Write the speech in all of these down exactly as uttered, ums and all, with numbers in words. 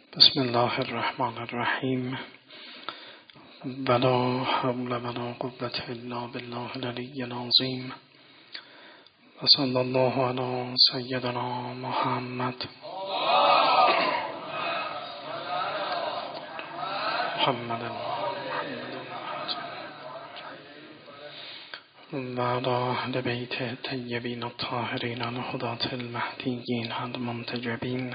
بسم الله الرحمن الرحیم ولا حول ولا قوة الا بالله العلی العظیم و صلی الله علی سیدنا محمد محمد و علی اهل بیت طیبین الطاهرین الهداة المهدیین المنتجبین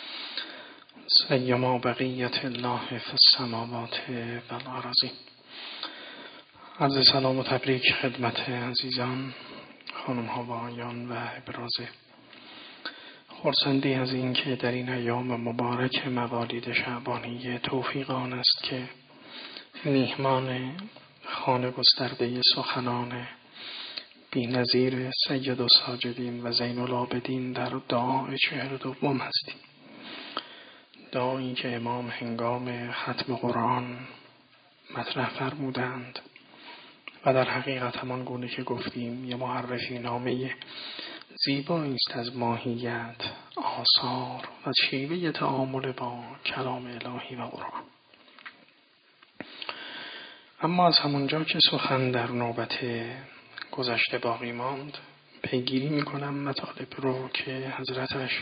سیما بقیت الله فی السماوات و الارض. عرض سلام و تبریک خدمت عزیزان، خانم ها و آقایان و ابراز خرسندی از این که در این ایام مبارک موالید شعبانی توفیق آن است که میهمان خانه گسترده سخنان بی‌نظیر سید الساجدین و زین العابدین در دعای چهر دوم هستیم. دعایی که امام هنگام ختم قرآن مطرح فرمودند و در حقیقت همان گونه که گفتیم یه معرفی نامه زیبایی است از ماهیت، آثار و شیوه تعامل با کلام الهی و قرآن. اما از همونجا که سخن در نوبت گذشته باقی ماند، پیگیری میکنم مطالب رو که حضرتش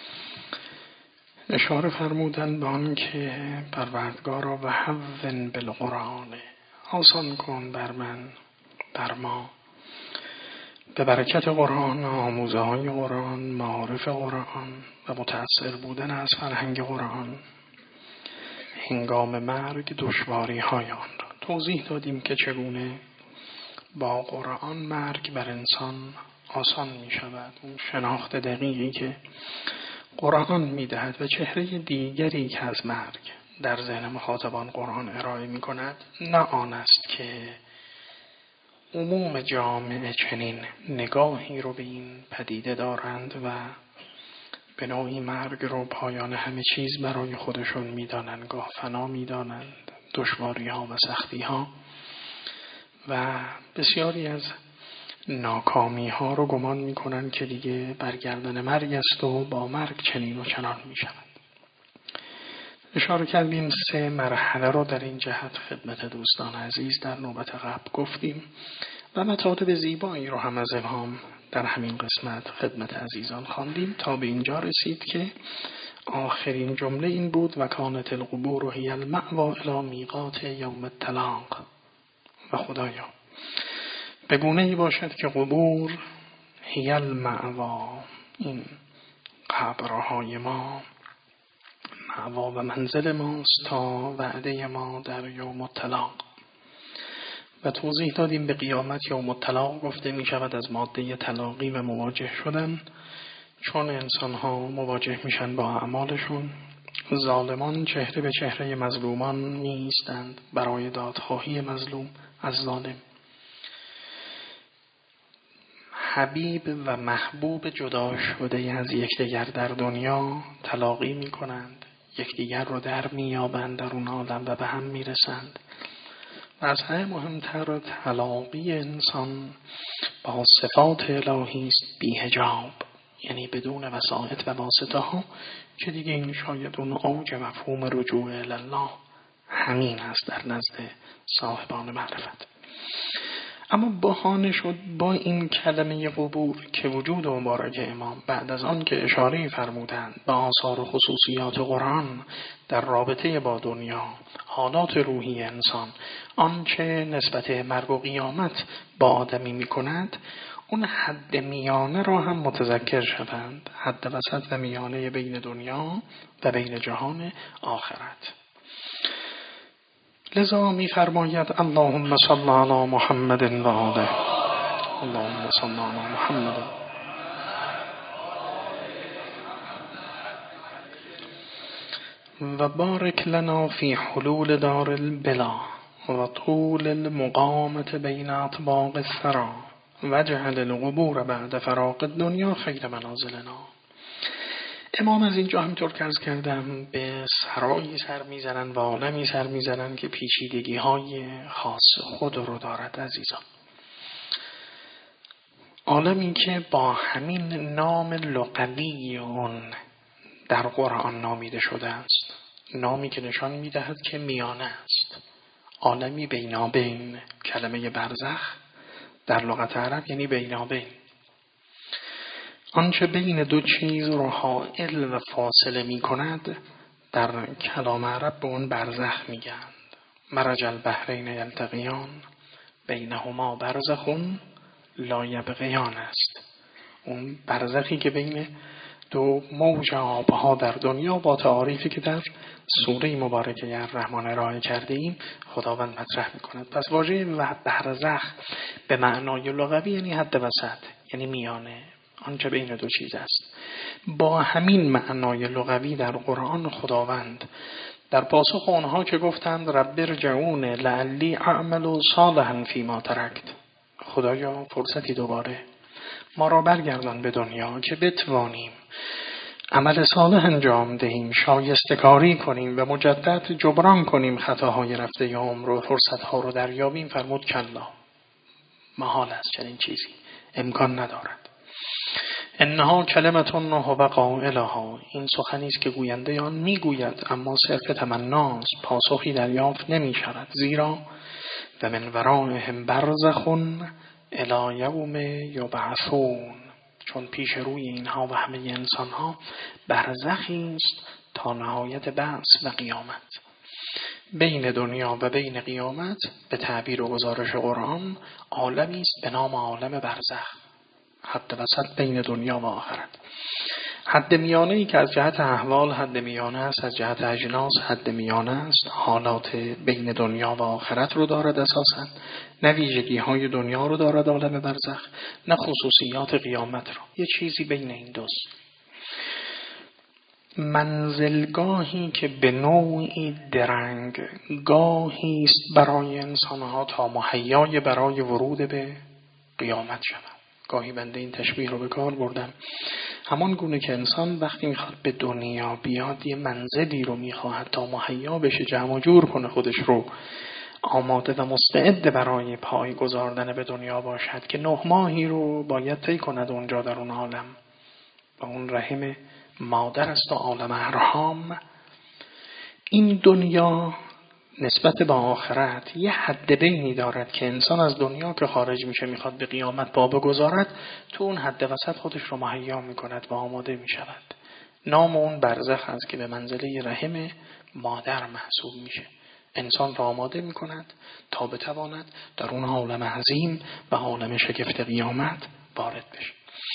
اشاره فرمودن به آن که پروردگارا و هون بالقرآن، آسان کن بر من، بر ما، به برکت قرآن، آموزه های قرآن، معارف قرآن و متأثر بودن از فرهنگ قرآن هنگام مرگ دشواری های آن را توضیح دادیم که چگونه با قرآن مرگ بر انسان آسان می شود. اون شناخت دقیقی که قرآن می دهد و چهره دیگری که از مرگ در ذهن مخاطبان قرآن ارائه می کند نه آن است که عموم جامعه چنین نگاهی رو به این پدیده دارند و به نوعی مرگ رو پایان همه چیز برای خودشون می دانند، گاه فنا می دانند، دشواری ها و سختی ها و بسیاری از ناکامی ها رو گمان می کنند که دیگه برگردن مرگ است و با مرگ چنین و چنان می شود. اشاره کردیم سه مرحله رو در این جهت خدمت دوستان عزیز در نوبت قبل گفتیم و مطالب زیبایی رو هم از امام در همین قسمت خدمت عزیزان خواندیم تا به اینجا رسید که آخرین جمله این بود و کانت القبور هی المأوی الی میقات یوم التلاق. و خدایا به گونه ای باشد که قبور هی المأوی، این قبرهای ما مأوا و منزل ماست تا وعده ما در یوم التلاق. و توضیح دادیم به قیامت یوم التلاق گفته می شود از ماده تلاقی و مواجه شدن، چون انسان ها مواجه میشن با اعمالشون. ظالمان چهره به چهره مظلومان می ایستند برای دادخواهی مظلوم از ظالم. حبیب و محبوب جدا شده از یکدیگر در دنیا تلاقی می کنند، یکدیگر رو در می یابند در اون عالم و به هم می رسند. و از همه مهمتر تلاقی انسان با صفات الهی است بی حجاب، یعنی بدون وسائط و واسطه ها که دیگه این شاید اون اوج مفهوم رجوع الله همین است در نزد صاحبان معرفت. اما بهانه شد با این کلمه قبور که وجود مبارک امام بعد از آن که اشاره فرمودند به آثار و خصوصیات قرآن در رابطه با دنیا، حالات روحی انسان، آنچه نسبت مرگ و قیامت با آدمی می کند، اون حد میانه را هم متذکر شوند، حد وسط و میانه بین دنیا و بین جهان آخرت. لذا می فرماید اللهم صل علی محمد و آله، اللهم صل علی محمد و بارک لنا فی حلول دار البلا و طول المقامت بین اطباق الثرى واجعل القبور بعد فراق الدنیا خیر منازلنا. امام از اینجا همطور که عرض کردم به سرایی سر میزنن و عالمی سر میزنن که پیچیدگی های خاص خود رو دارد عزیزان. عالمی که با همین نام لغوی اون در قرآن نامیده شده است، نامی که نشان میدهد که میانه است، عالمی بینابین. کلمه برزخ در لغت عرب یعنی بینابین، آنچه بین دو چیز رو حائل و فاصله می کند در کلام عرب به اون برزخ میگند. مرج البحرین یلتقیان بینهما برزخون لا یبغیان است. اون برزخی که بین دو موج آبها در دنیا با تعاریفی که در سوره مبارکه الرحمن ارائه کرده ایم خداوند مطرح میکند. پس واژه برزخ به معنای لغوی یعنی حد وسط، یعنی میانه، آنچه بین دو چیز است. با همین معنای لغوی در قرآن خداوند در پاسخ آنها که گفتند رب ارجعون لعلی اعمل صالحا فیما ترکت، خدایا فرصتی دوباره ما را برگردان به دنیا که بتوانیم عمل صالح انجام دهیم، شایسته کاری کنیم و مجدد جبران کنیم خطاهای رفته عمر و فرصتها رو دریابیم. فرمود کلا، محال است چنین چیزی، امکان ندارد. انها کلمتون هو قائلها، این سخنی است که گوینده آن میگوید اما صرف تمناست، پاسخی دریافت نمی شود. زیرا و من ورائهم برزخون الی یوم یبعثون، چون پیش روی اینها و همه انسانها برزخی است تا نهایت بعث و قیامت. بین دنیا و بین قیامت به تعبیر و گزارش قرآن عالمی است به نام عالم برزخ، حد وسط بین دنیا و آخرت. حد میانه ای که از جهت احوال حد میانه است، از جهت اجناس حد میانه است، حالات بین دنیا و آخرت رو دارد اساساً، نه ویژگی های دنیا رو دارد عالم برزخ، نه خصوصیات قیامت رو، یه چیزی بین این دوست. منزلگاهی که به نوعی درنگ گاهی است برای انسانها تا مهیای برای ورود به قیامت شود. گاهی بنده این تشبیه رو به کار بردم، همان گونه که انسان وقتی میخواد به دنیا بیاد یه منزلی رو میخواهد تا مهیا بشه، جمع جور کنه خودش رو، آماده و مستعد برای پای گذاردن به دنیا باشد که نه ماهی رو باید طی کند اونجا در اون عالم و اون رحم مادر است و عالم ارحام. این دنیا نسبت به آخرت یه حد بینی دارد که انسان از دنیا که خارج میشه میخواد به قیامت پا بگذارد، تو اون حد وسط خودش رو مهیا میکند و آماده میشود. نام اون برزخ است که به منزله رحم مادر محسوب میشه. انسان را آماده میکند تا بتواند در اون عالم عظیم و عالم شگفت قیامت وارد بشه.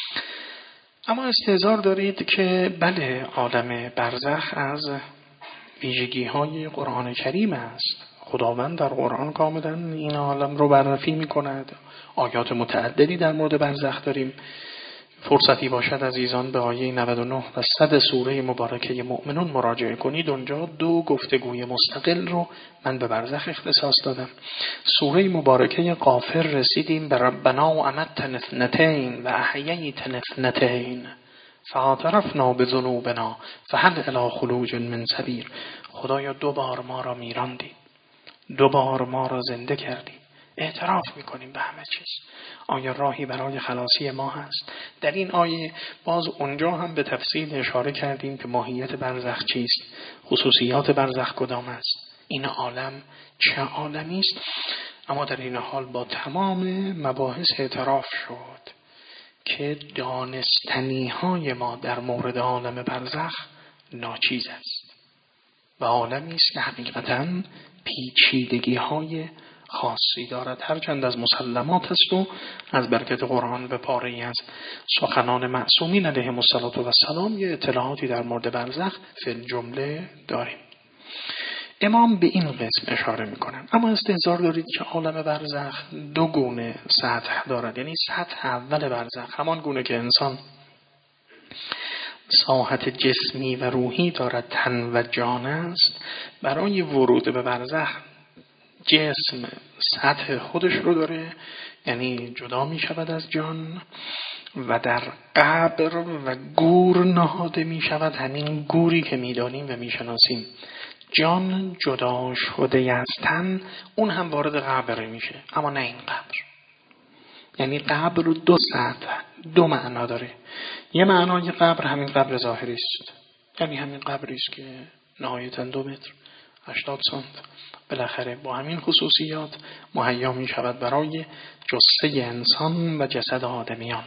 اما استحضار دارید که بله، عالم برزخ از ویژگی های قرآن کریم است. خداوند در قرآن کاملا این عالم رو بررسی می کند. آیات متعددی در مورد برزخ داریم. فرصتی باشد عزیزان به آیه نود و نه و صد سوره مبارکه مؤمنون مراجعه کنید. اونجا دو گفتگوی مستقل رو من به برزخ اختصاص دادم. سوره مبارکه غافر رسیدیم به ربنا و امتنا اثنتین و احییتنا اثنتین فاعترفنا بذنوبنا فهل الی خروج من سبیل. خدایا دو بار ما را میراندی، دو بار ما را زنده کردی، اعتراف میکنیم به همه چیز. آیا راهی برای خلاصی ما هست؟ در این آیه باز اونجا هم به تفصیل اشاره کردیم که ماهیت برزخ چیست، خصوصیات برزخ کدام است، این عالم چه عالمی است. اما در این حال با تمام مباحث اعتراف شد که دانستنی های ما در مورد عالم برزخ ناچیز است و عالمی است که حقیقتاً پیچیدگی های خاصی دارد. هرچند از مسلمات است و از برکت قرآن به پاره‌ای از سخنان معصومین علیهم السلام یه اطلاعاتی در مورد برزخ فی الجمله داریم. امام به این قسم اشاره میکنن. اما استحضار دارید که عالم برزخ دو گونه سطح دارد. یعنی سطح اول برزخ همان گونه که انسان ساحت جسمی و روحی دارد، تن و جان است، برای ورود به برزخ جسم سطح خودش رو داره، یعنی جدا می شود از جان و در قبر و گور نهاده می شود. همین گوری که می دانیم و می شناسیم. جان جدا شده از تن، اون هم وارد قبر میشه، اما نه این قبر. یعنی قبر دو سطح، دو معنا داره. یه معنای قبر همین قبر ظاهری است، یعنی همین قبری است که نهایتا دو متر هشتاد سانت. بالاخره با همین خصوصیات مهیا می شود برای جثه انسان و جسد آدمیان.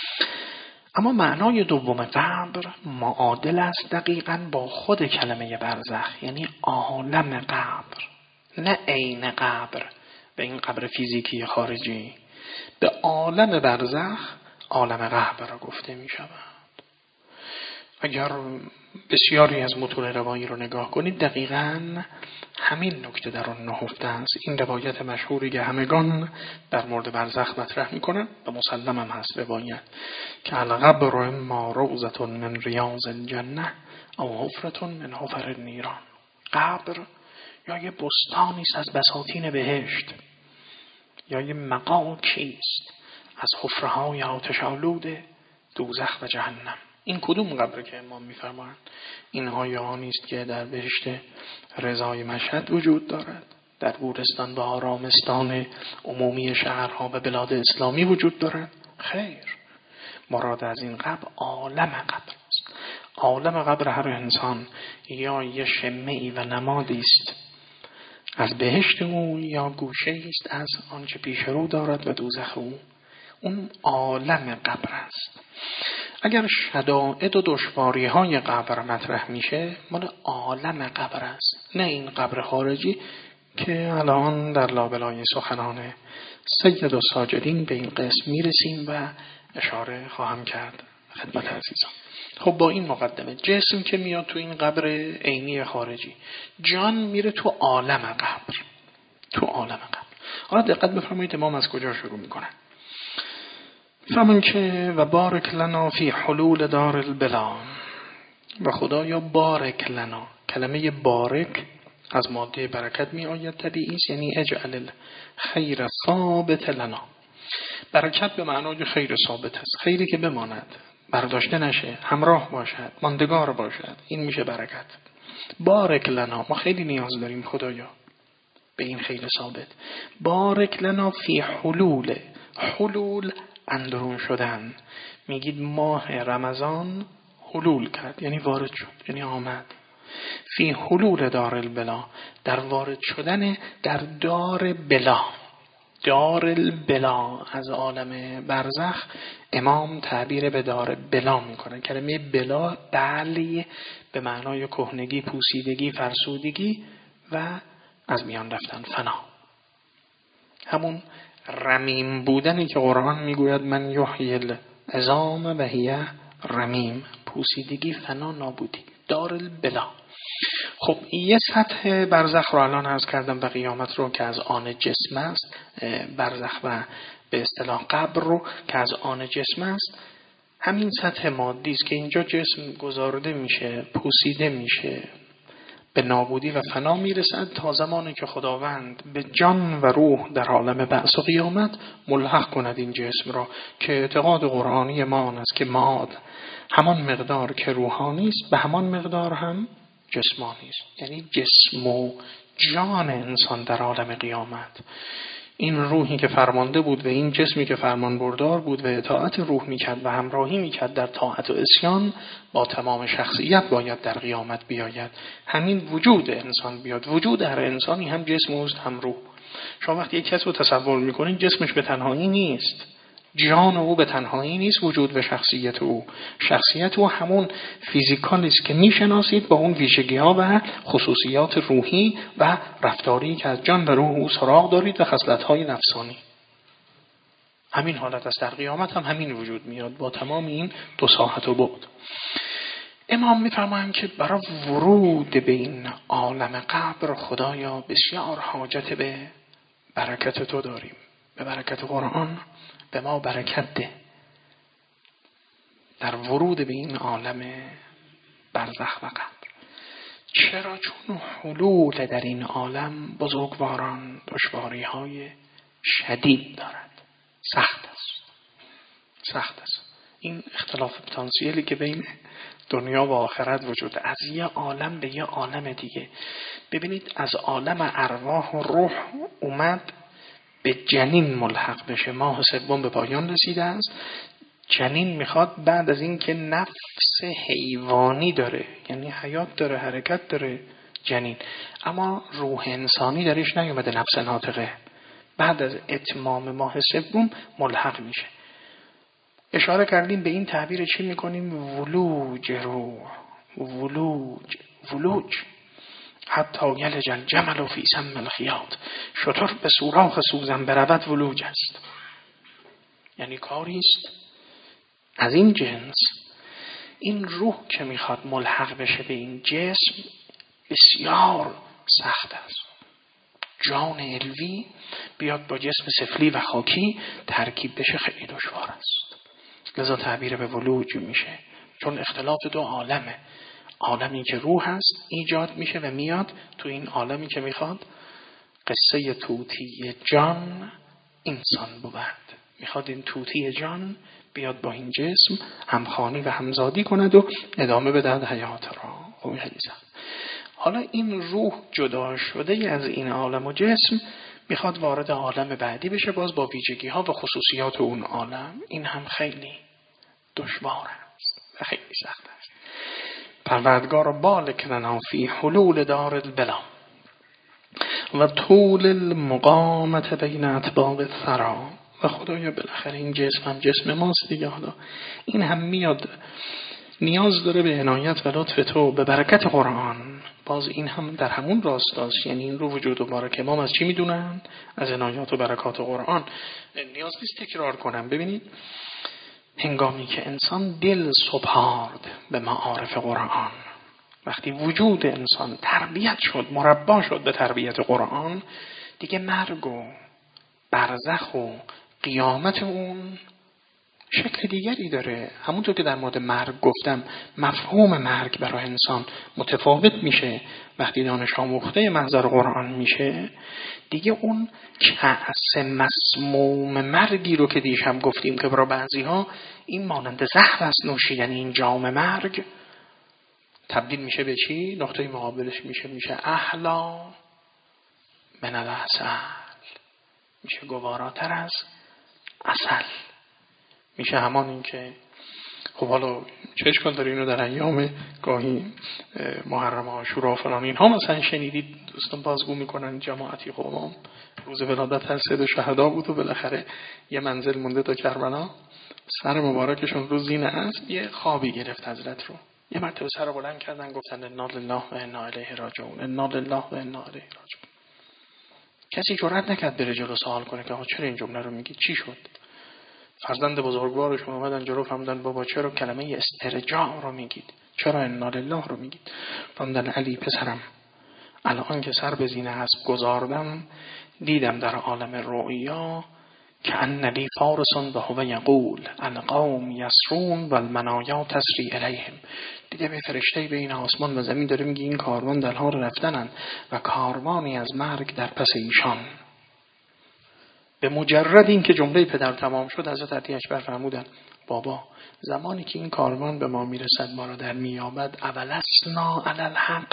اما معنای دوم قبر معادل است دقیقاً با خود کلمه برزخ، یعنی عالم قبر، نه عین قبر به این قبر فیزیکی خارجی. به عالم برزخ عالم قبر را گفته می شود. اگر بسیاری از متون روایی رو نگاه کنید دقیقاً همین نکته در آن نهفته است. این روایت مشهوری که همگان در مورد برزخ مطرح میکنن و مسلم هم هست روایت که القبر اما روضة من ریاض الجنه او حفرة من حفر النیران. قبر یا یه بستانی است از بساتین بهشت، یا یه مغاکی است از حفره‌های آتش آلود دوزخ و جهنم. این کدوم قبر که امام میفرمایند؟ اینها یا نیست که در بهشت رضای مشهد وجود دارد، در گورستان و آرامستان عمومی شهرها و بلاد اسلامی وجود دارد؟ خیر، مراد از این قبر عالم قبر است. عالم قبر هر انسان یا یه شمعی و نمادی است از بهشت او، یا گوشه است از آنچه پیش رو دارد و دوزخ او. اون عالم قبر است. اگر شدائد و دشواری های قبر مطرح میشه مال عالم قبر است، نه این قبر خارجی که الان در لابلای سخنان سید الساجدین به این قسم میرسیم و اشاره خواهم کرد خدمت عزیزان. خب با این مقدمه، جسم که میاد تو این قبر عینی خارجی، جان میره تو عالم قبر. تو عالم قبر. حالا دقت بفرمایید امام از کجا شروع میکنن. فرمون که و بارک لنا فی حلول دار البلا، و خدایا بارک لنا، کلمه بارک از ماده برکت می آید طبیعی است، یعنی اجعل الخیر ثابت لنا. برکت به معنای خیر ثابت است، خیری که بماند، برداشته نشه، همراه باشد، ماندگار باشد، این میشه برکت. بارک لنا، ما خیلی نیاز داریم خدایا به این خیر ثابت. بارک لنا فی حلول، حلول اندرون شدن. میگید ماه رمضان حلول کرد، یعنی وارد شد، یعنی آمد. فی حلول دار البلا، در وارد شدن در دار بلا. دار البلا از عالم برزخ امام تعبیر به دار بلا میکنه. کلمه بلا بلی به معنای کهنگی، پوسیدگی، فرسودگی و از میان رفتن، فنا. همون رمیم بودنی که قرآن میگوید من یحیی العظام و هی رمیم، پوسیدگی، فنا، نابودی، دار البلا. خب یه سطح برزخ رو الان عرض کردم و قیامت رو که از آن جسم است، برزخ و به اصطلاح قبر رو که از آن جسم است. همین سطح مادی است که اینجا جسم گذارده میشه، پوسیده میشه، به نابودی و فنا میرسد تا زمانی که خداوند به جان و روح در عالم بعث و قیامت ملحق کند این جسم را، که اعتقاد قرآنی ما آن است که معاد همان مقدار که روحانی است به همان مقدار هم جسمانی است. یعنی جسم و جان انسان در عالم قیامت، این روحی که فرمانده بود و این جسمی که فرمان بردار بود و اطاعت روح میکرد و همراهی میکرد در طاعت و عصیان، با تمام شخصیت باید در قیامت بیاید. همین وجود انسان بیاد. وجود هر انسانی هم جسم است هم روح. شما وقتی یک کس رو تصور میکنید جسمش به تنهایی نیست، جان او به تنهایی نیست، وجود و شخصیت او. شخصیت او همون فیزیکالی است که میشناسید با اون ویژگی‌ها و خصوصیات روحی و رفتاری که از جان و روح او سراغ دارید و خصلت‌های نفسانی. همین حالت است در قیامت هم همین وجود میاد با تمام این دو ساحت و بعد. امام میفرمایند که برای ورود به این عالم قبر خدایا بسیار حاجت به برکت تو داریم، به برکت قرآن به ما برکت ده در ورود به این عالم برزخ و قبر. چرا؟ چون حلول در این عالم بزرگواران دشواری های شدید دارد، سخت است، سخت است. این اختلاف پتانسیلی که بین دنیا و آخرت وجود، از یه عالم به یه عالم دیگه. ببینید از عالم ارواح و روح اومد به جنین ملحق بشه، ماه سوم به پایان رسیده است، جنین میخواد بعد از این که نفس حیوانی داره، یعنی حیات داره، حرکت داره جنین، اما روح انسانی درش نیومده، نفس ناطقه، بعد از اتمام ماه سوم ملحق میشه. اشاره کردیم به این تعبیر چی میکنیم؟ ولوج روح، ولوج ولوج حتی یلج الجمل فی سم الخیاط، شتر به سوراخ سوزن برود ولوج است. یعنی کاری است از این جنس. این روح که میخواد ملحق بشه به این جسم بسیار سخت است. جان علوی بیاد با جسم سفلی و خاکی ترکیب بشه خیلی دشوار است. لذا تعبیر به ولوج میشه، چون اختلاف دو عالمه. عالمی که روح هست ایجاد میشه و میاد تو این عالمی که میخواد قصه توتی جان انسان بود. میخواد این توتی جان بیاد با این جسم همخوانی و همزادی کند و ادامه بدهد حیات را. خب خیلی سخت. حالا این روح جدا شده از این عالم و جسم میخواد وارد عالم بعدی بشه، باز با ویژگی ها و خصوصیات اون عالم. این هم خیلی دشوار است و خیلی سخت است. پروردگار بالک لنا فی حلول دار البلا و طول المقامت بین اطباق الثری. و خدایا بالاخره این جسم هم جسم ماست دیگه، حالا این هم میاد نیاز داره به عنایت و لطف تو به برکت قرآن. باز این هم در همون راستاست، یعنی این رو وجود و بارک امام از چی میدونن؟ از عنایات و برکات قرآن. نیاز نیست تکرار کنم. ببینید هنگامی که انسان دل سپارد به معارف قرآن، وقتی وجود انسان تربیت شد، مربا شد به تربیت قرآن، دیگه مرگ و برزخ و قیامت اون شکل دیگری داره. همونطور که در مورد مرگ گفتم، مفهوم مرگ برای انسان متفاوت میشه وقتی دانش آموخته محضر قرآن میشه. دیگه اون کأس مسموم مرگی رو که دیشب گفتیم که برای بعضی ها این مانند زهر است نوشیدن این جام مرگ، تبدیل میشه به چی؟ نقطه مقابلش میشه میشه احلا من العسل، میشه گواراتر از عسل. میشه همان این که خب حالا چه اشکال داره اینو در ایام گاهی محرم عاشورا فلان اینها مثلا شنیدید دوستان بازگو میکنن جماعتی قوم روز ولادت حضرت شهدا بود و بالاخره یه منزل مونده تا کربلا، سر مبارکشون رو زینه است، یه خوابی گرفت حضرت رو، یه مرتبه سر رو بلند کردن گفتن انا لله و انا الیه راجعون، انا لله و انا الیه راجعون. کسی جرئت نکرد بره جلو سوال کنه که آقا چرا این جمله رو میگید، چی شد؟ فرزند بزرگوارشون اومدن جلو فهمیدن بابا چرا کلمه استرجاع رو میگید، چرا انا لله رو میگید؟ فهمیدن علی پسرم الان که سر به زینه اسب گذاردم دیدم در عالم رؤیا که ان لی فارسون و هو یقول القوم یسرون و المنایا تسری الیهم. دیدم به فرشته بین آسمان و زمین داره میگه این کاروان در حال رفتنن و کاروانی از مرگ در پس ایشان. به مجرد این که جمله پدر تمام شد حضرت علی اکبر فرمودن بابا زمانی که این کاروان به ما میرسد ما را در میابد اولسنا علی الحق،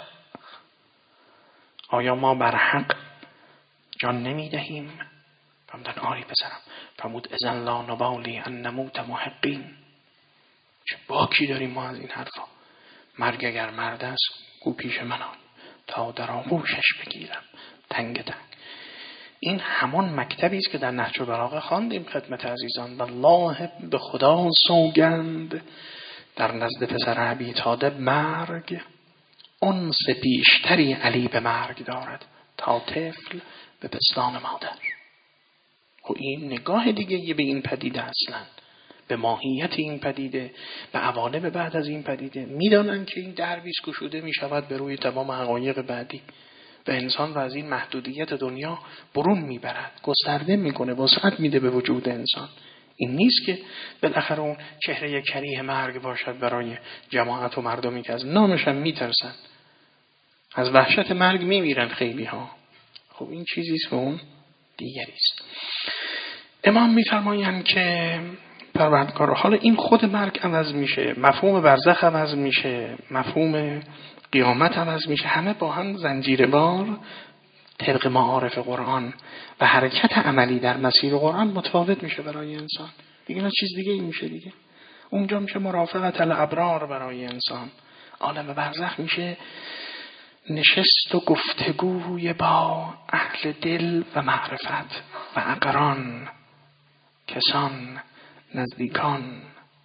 آیا ما بر حق جان نمیدهیم؟ فرمودن آری پسرم. فرمود اذن لا نبالی ان نموت محقین. چه باکی داریم ما از این حرفا. مرگ اگر مرد است گو پیش من آی تا در آغوشش بگیرم تنگ تنگ. این همان مکتبی است که در نهج البلاغه خواندیم خدمت عزیزان. والله به خدا سوگند در نزد پسر ابی طالب مرگ انس بیشتری علی به مرگ دارد تا طفل به پستان مادر. و این نگاه دیگه یه به این پدیده اصلا، به ماهیت این پدیده، به عوالم بعد از این پدیده. میدانن که این درویش گشوده میشود به روی تمام حقایق بعدی و انسان رو از این محدودیت دنیا برون میبرد، گسترده میکنه، وسعت میده به وجود انسان. این نیست که بالاخره اون چهره کریه مرگ باشد برای جماعت و مردمی که از نامش هم میترسن، از وحشت مرگ میمیرن خیلی ها. خب این چیزیست و اون دیگریست. امام میفرمایند که پروردگار حالا این خود مرگ عوض میشه، مفهوم برزخ عوض میشه، مفهوم قیامت عوض میشه، همه با هم زنجیروار طبق معارف قرآن و حرکت عملی در مسیر قرآن متفاوت میشه برای انسان. دیگه نه چیز دیگه این میشه دیگه. اونجا میشه مرافقت الابرار برای انسان. عالم برزخ میشه نشست و گفتگوی با اهل دل و معرفت و اقران، کسان، نزدیکان.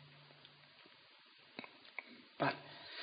بله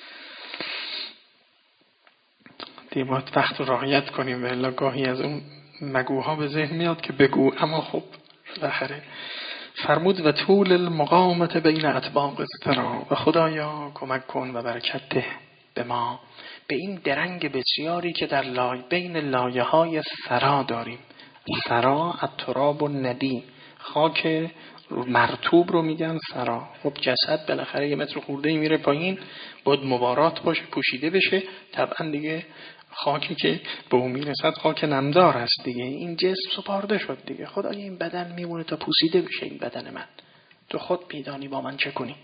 دیگه باید وقت رو رعایت کنیم، ولی گاهی از اون مگوها به ذهن میاد که بگو، اما خب بالاخره فرمود و طول المقامت بین اطباق الثرا، و خدایا کمک کن و برکت ده به ما به این درنگ بسیاری که در لای بین لایه های ثرا داریم. ثرا التراب الندی، خاک مرطوب رو میگن ثرا. خب جسد بالاخره یه متر خورده میره پایین، باید مبارات باشه، پوشیده بشه، طبعا دیگه خاکی که به اون میرسد خاک نمدار است دیگه. این جسم سپارده شد دیگه. خدایا این بدن میمونه تا پوسیده بشه این بدن من، تو خود میدانی با من چه کنی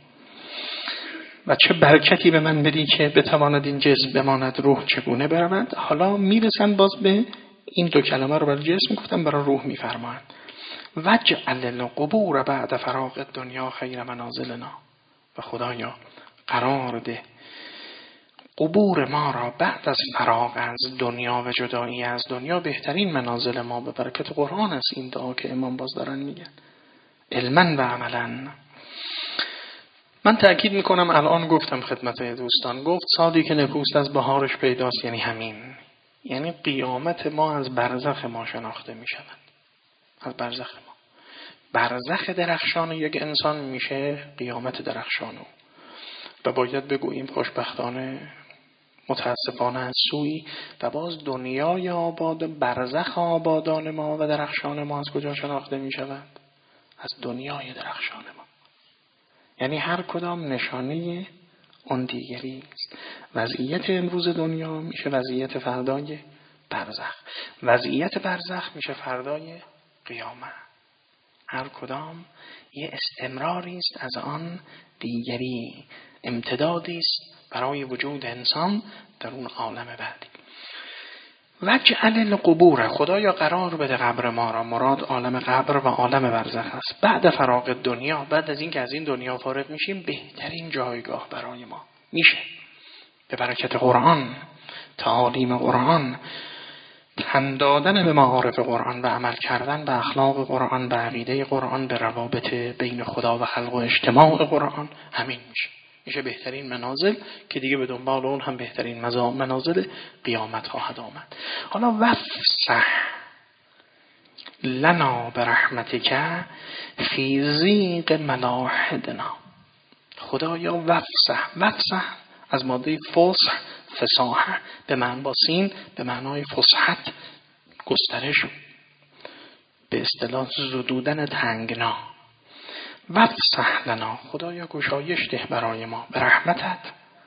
و چه برکتی به من بدی که بتواند این جسم بماند، روح چگونه برود. حالا میرسن باز به این دو کلمه رو برای جسم گفتم، برای روح میفرمایند وجعل القبور بعد فراغ الدنیا خیر منازلنا. و خدایا قرار ده قبور ما را بعد از فراغ از دنیا و جدایی از دنیا بهترین منازل ما. به برکت قرآن است این دعا که امام باز دارن میگن، علما و عملا. من تأکید میکنم، الان گفتم خدمت دوستان، گفت سالی که نکوست از بهارش پیداست، یعنی همین، یعنی قیامت ما از برزخ ما شناخته میشود. از برزخ ما، برزخ درخشان یک انسان میشه قیامت درخشانو. و باید بگوییم خوشبختانه متاسفانه از سوی و باز دنیای آباد، برزخ آبادان ما و درخشان ما از کجا شناخته می شود؟ از دنیای درخشان ما. یعنی هر کدام نشانه اون دیگری است. وضعیت امروز دنیا میشه وضعیت فردای برزخ، وضعیت برزخ میشه فردای قیامت. هر کدام یه استمراری است از آن دیگری، امتدادی است برای وجود انسان در اون عالم بعدی. وجعل القبور، خدایا قرار بده قبر ما را، مراد عالم قبر و عالم برزخ است، بعد فراغ دنیا، بعد از این که از این دنیا فارغ میشیم بهترین جایگاه برای ما میشه. به برکت قرآن، تعالیم قرآن، تن دادن به معارف قرآن و عمل کردن به اخلاق قرآن، به عقیده قرآن، به روابط بین خدا و خلق و اجتماع قرآن، همین میشه میشه بهترین منازل که دیگه به دنبال اون هم بهترین منازل قیامت خواهد آمد. حالا وفسح لنا برحمتک فی ضیق ملاحدنا. خدایا وفسح، وفسح از ماده فسح، فساحه، به معنی با سین به معنای فسحت، گسترش، به اصطلاح زدودن تنگنا. وفسح لنا، خدایا گشایش ده برای ما به رحمتت.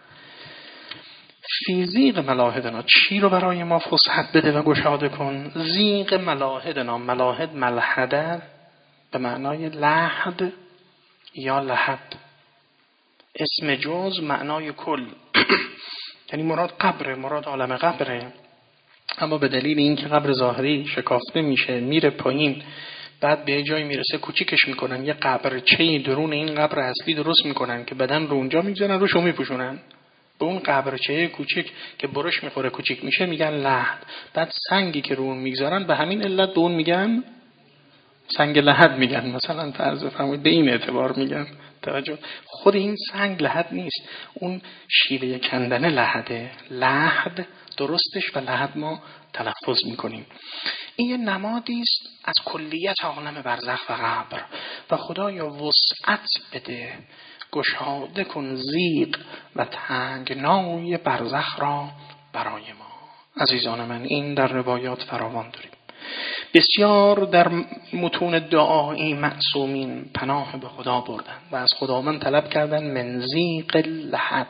فی ضیق ملاحدنا، چی رو برای ما فسحت بده و گشاده کن؟ ضیق ملاحدنا، ملاحد ملحده به معنای لحد یا لحد، اسم جز معنای کل یعنی مراد قبره، مراد عالم قبره. اما به دلیل اینکه قبر ظاهری شکافته میشه میره پایین، بعد به جایی میرسه کوچیکش میکنن، یه قبرچه درون این قبر اصلی درست میکنن که بدن رو اونجا میگذارن، روشو میپوشونن. به اون قبرچه کوچیک که برش میخوره کوچیک میشه میگن لحد. بعد سنگی که رو اون میگذارن به همین علت به اون میگن سنگ لحد میگن. مثلا فرض فرمایید به این اعتبار میگن. توجه، خود این سنگ لحد نیست، اون شیوه کندن لحده. لحد درستش و لحد ما تلفظ میکنیم. این یه نمادی است از کلیت عالم برزخ و قبر. و خدایا وسعت بده، گشاده کن ضیق و تنگنای برزخ را برای ما. عزیزان من، این در روایات فراوان داریم. بسیار در متون دعایی معصومین پناه به خدا بردن و از خداوند طلب کردن من ضیق لحد،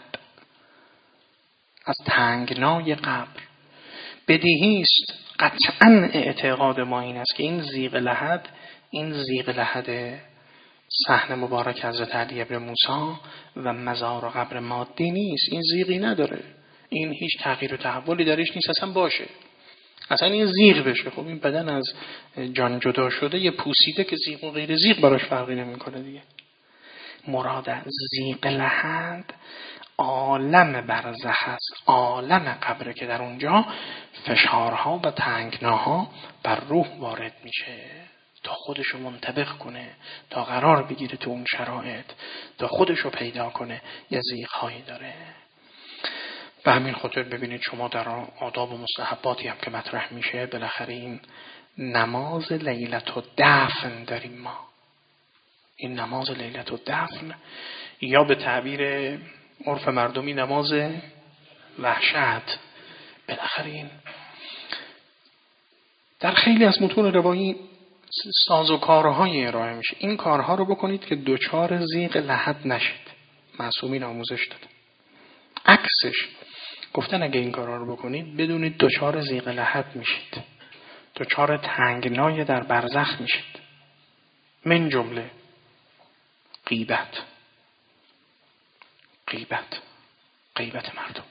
از تنگنای قبر. بدیهی است، قطعا اعتقاد ما این است که این ضیق لحد، این ضیق لحد صحن مبارک حضرت علی ابن موسی و مزار و قبر مادی نیست. این ضیقی نداره، این هیچ تغییر و تحولی درش نیست اصلا باشه، اصلا این ضیق بشه. خب این بدن از جان جدا شده، یه پوسیده که ضیق و غیر ضیق براش فرقی نمیکنه دیگه. مراد از ضیق لحد عالم برزخ است، عالم قبره که در اونجا فشارها و تنگناها بر روح وارد میشه تا خودشو منطبق کنه، تا قرار بگیره تو اون شرایط، تا خودشو پیدا کنه. یه ضیق‌هایی داره. به همین خاطر ببینید شما در آداب و مستحباتی هم که مطرح میشه، بالاخره این نماز لیلت الدفن داریم ما. این نماز لیلت الدفن یا به تعبیر عرف مردمی نماز وحشت، بالاخره این در خیلی از متون روایی سازوکارهای ارائه میشه. این کارها رو بکنید که دوچار ضیق لحد نشید. معصومین آموزش داد. عکسش گفتن اگه این کارها رو بکنید بدونید دوچار ضیق لحد میشید، دوچار تنگنای در برزخ میشید. من جمله غیبت، غیبت غیبت مردم،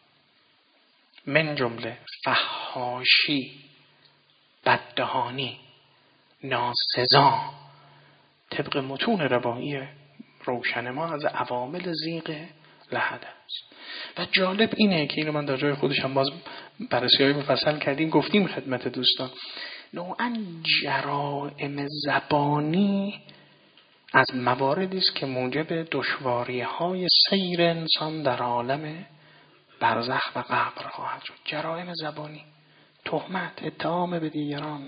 من جمله فحاشی، بددهانی، ناسزا، طبق متون روایی روشن ما از عوامل ضیق لحد است. و جالب اینه که اینو من در جای خودشم باز بررسی‌های مفصل کردیم، گفتیم خدمت دوستان، نوعاً جرائم زبانی از مواردی است که موجب دشواری‌های سیر انسان در عالم برزخ و قبر خواهد شد. جرائم زبانی، تهمت، اتهام به دیگران،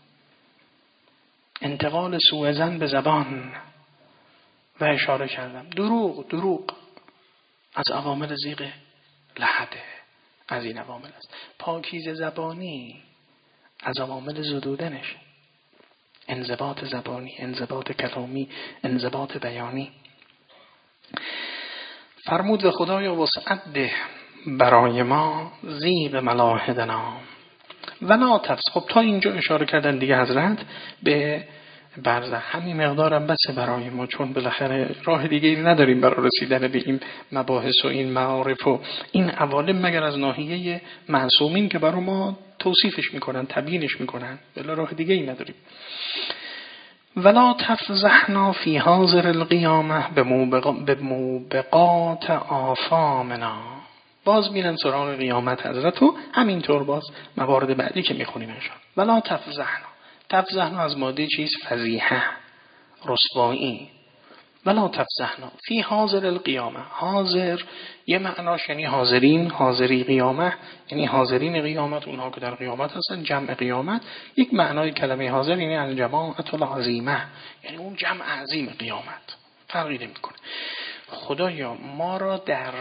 انتقال سوء ظن به زبان و اشاره کردم دروغ، دروغ از عوامل ضیق لحده، از این عوامل است. پاکیزه زبانی از عوامل زدودنش، انضباط زبانی، انضباط کلامی، انضباط بیانی. فرمود و خدایا وسعت ده برای ما ضیق ملاحدنا ولا تفس. خب تا اینجا اشاره کردن دیگه حضرت به برزخ. همین مقدارم بسه برای ما، چون بالاخره راه دیگه ای نداریم برای رسیدن به این مباحث و این معارف و این عوالم مگر از ناحیه معصومین که برای ما توصیفش میکنن، تبیینش میکنن. بلا راه دیگه ای نداریم. ولا تفضحنا فی حاضر القیامه به موبقات آثامنا. باز میرن سراغ قیامت حضرت و همینطور باز موارد بعدی که میخونیم انشاءالله. ولا تفضحنا، تفضحنا از ماده چیز فضیحه، رسوایی. ولا تفضحنا فی حاضر القیامه. حاضر یه معناش یعنی حاضرین، حاضری قیامه یعنی حاضرین قیامت، اونها که در قیامت هستن، جمع قیامت. یک معنای کلمه حاضر یعنی الجماعة العظیمه، یعنی اون جمع عظیم قیامت. فرقی نمیکنه. خدایا ما را در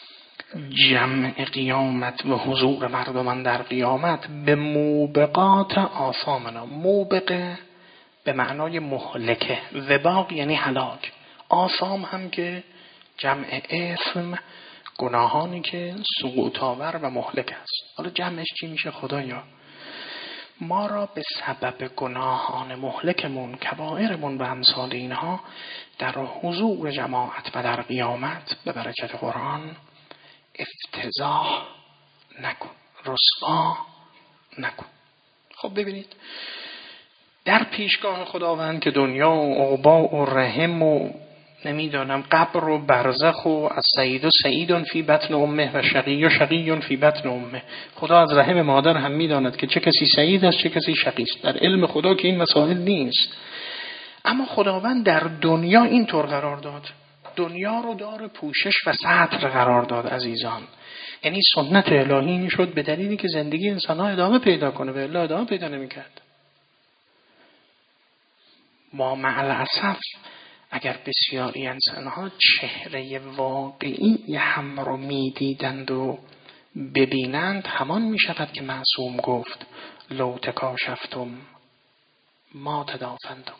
جمع قیامت و حضور مردمان در قیامت به موبقات آثامنا. موبقه به معنای مهلکه، وباق یعنی هلاک، آثام هم که جمع اثم، گناهانی که سقوط آور و مهلک است. حالا جمعش چی میشه؟ خدایا ما را به سبب گناهان مهلکمون، کبائرمون و امثال اینها در حضور جماعت و در قیامت به برکت قرآن افتضاح نکن، رسوا نکن. خب ببینید در پیشگاه خداوند که دنیا و عقبا و رحم و نمیدانم قبر و برزخ و از سعید و سعیدون فی بطن امه و شقی و شقیون فی بطن امه. خدا از رحم مادر هم میداند که چه کسی سعید است چه کسی شقی است. در علم خدا که این مسائل نیست، اما خداوند در دنیا اینطور قرار داد. دنیا رو دار پوشش و ستر قرار داد عزیزان. یعنی سنت الهی این شد به دلیلی که زندگی انسان ها ادامه پیدا کنه، به الله ادامه پیدا نمی‌کرد. ما مع الاسف اگر بسیاری انسان ها چهره واقعی هم رو میدیدند و ببینند، همان می شود که معصوم گفت لو تکاشفتم ما تدافندم.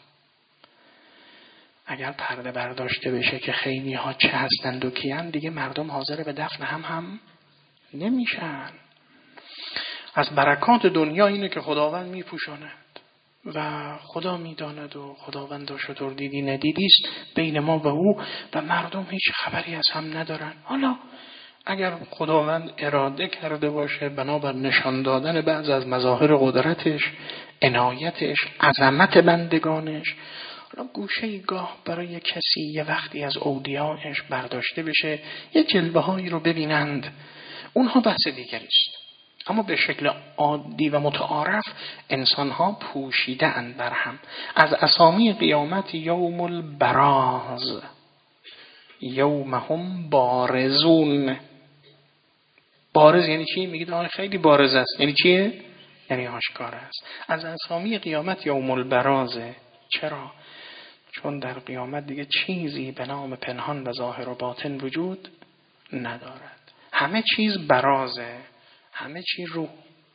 اگر پرده برداشته بشه که خیلی ها چه هستند و کیان، دیگه مردم حاضر به دفن هم هم نمیشن. از برکات دنیا اینه که خداوند میپوشاند و خدا میداند و خداوند شطور دیدی ندیدیست بین ما و او و مردم هیچ خبری از هم ندارن. حالا اگر خداوند اراده کرده باشه بنابر نشان دادن بعض از مظاهر قدرتش، عنایتش، عظمت بندگانش، حالا گوشه گاه برای کسی یه وقتی از اودیانش برداشته بشه، یه جلوه هایی رو ببینند، اونها بحث دیگری است. اما به شکل عادی و متعارف انسان ها پوشیده اند بر هم. از اسامی قیامت یوم البراز، یوم هم بارزون. بارز یعنی چی؟ میگید آه خیلی بارز است. یعنی چیه؟ یعنی آشکار است. از اسامی قیامت یوم البرازه. چرا؟ چون در قیامت دیگه چیزی به نام پنهان و ظاهر و باطن وجود ندارد. همه چیز برازه، همه چی رو.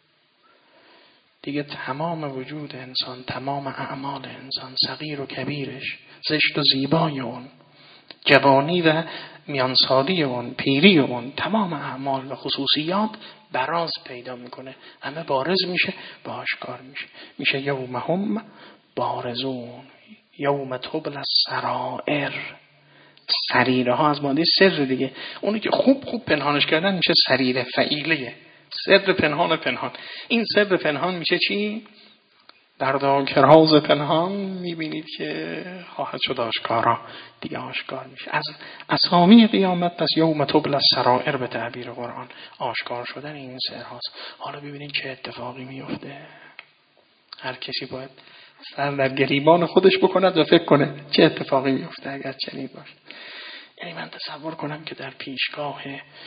دیگه تمام وجود انسان، تمام اعمال انسان، صغیر و کبیرش، زشت و زیبای اون، جوانی و میانسالی اون، پیری اون، تمام اعمال و خصوصیات براز پیدا میکنه. همه بارز میشه، به آشکار میشه. میشه یوم هم بارزون، یوم تبل السرائر. سریره ها از ماده سر دیگه. اونی که خوب خوب پنهانش کردن میشه سریره، فعیله. سر پنهان پنهان. این سر پنهان میشه چی؟ در داک راز پنهان میبینید که خواهد شد آشکارا، دیگه آشکار میشه. از اسامی قیامت پس یوم تبل السرائر به تعبیر قرآن آشکار شدن این سرهاست. حالا ببینید چه اتفاقی میفته. هر کسی باید سر در گریبان خودش بکند و فکر کنه چه اتفاقی میفته اگر چنین باشه. یعنی من تصور کنم که در پیشگاه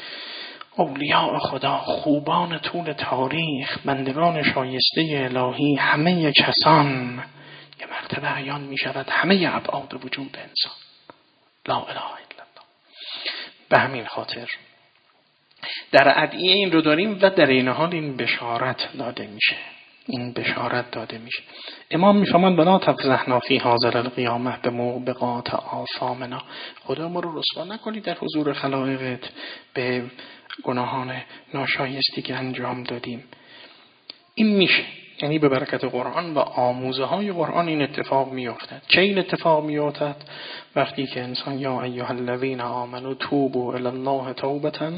اولیاء خدا، خوبان طول تاریخ، بندگان شایسته الهی، همه کسان یه مرتبه عیان می شود همه ابعاد وجود انسان. لا اله الا الله. به همین خاطر در ادعیه این رو داریم و در این حال این بشارت داده میشه. این بشارت داده میشه. امام میفهمند بلا تفضحنا فی حاضر القیامه به موبقات آثامنا. خدا ما رو رسوا نکنی در حضور خلایقت به گناهان ناشایستی که انجام دادیم. این میشه، یعنی به برکت قرآن و آموزه های قرآن این اتفاق میافتد. چه این اتفاق میافتد؟ وقتی که انسان یا ایها الذین آمنوا توبوا الی الله توبة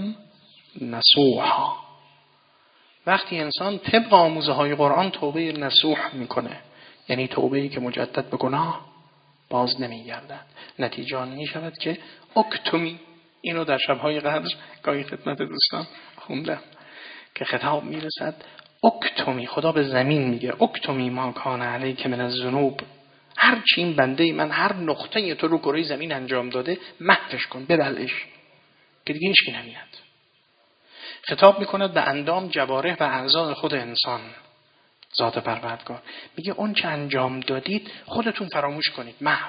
نصوحا، وقتی انسان طبق آموزه های قرآن توبه نصوح میکنه، یعنی توبه‌ای که مجدد به گناه باز نمیگردد، نتیجه آن میشود که اکتمی. اینو در شب‌های قدر گاهی خدمت دوستان خوندم که خطاب میرسد اکتمی. خدا به زمین میگه اکتمی ما کان علیک من الذنوب. هر چی این بنده من هر نقطه تو رو کره زمین انجام داده محوش کن، ببلعش که دیگه هیچکی نمیاد. خطاب میکند به اندام، جوارح و اعضای خود انسان. ذات پروردگار میگه اون چه انجام دادید خودتون فراموش کنید، محو.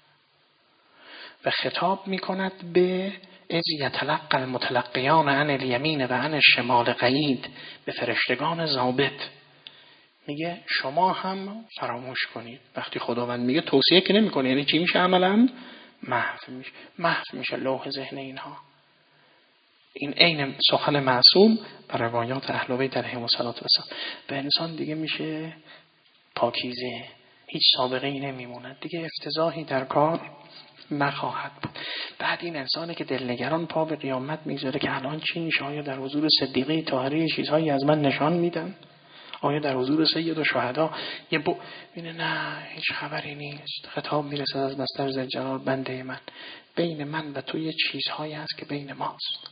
و خطاب میکند به اذ یتلقی المتلقیان عن الیمین و عن الشمال قعید، به فرشتگان ضابط. میگه شما هم فراموش کنید. وقتی خداوند میگه توصیه که نمیکنه، یعنی چی میشه؟ عملا محو میشه. محو میشه لوح ذهن اینها. این عین سخن معصوم بر روایات اهل بیت علیهم السلام و السلام. به انسان دیگه میشه پاکیزه، هیچ سابقه ای نمیموند دیگه، افتضاحی در کار نخواهد بود. بعد این انسانی که دلنگران پا به قیامت میذاره که الان چی میشه؟ آیا در حضور صدیقه طاهره چیزهایی از من نشان میدن؟ آیا در حضور سید و شهدا یه بو بینه نه هیچ خبری نیست. خطاب میرسد از مصدر ذوالجلال بنده من، بین من و تو یه چیزهایی هست که بین ماست.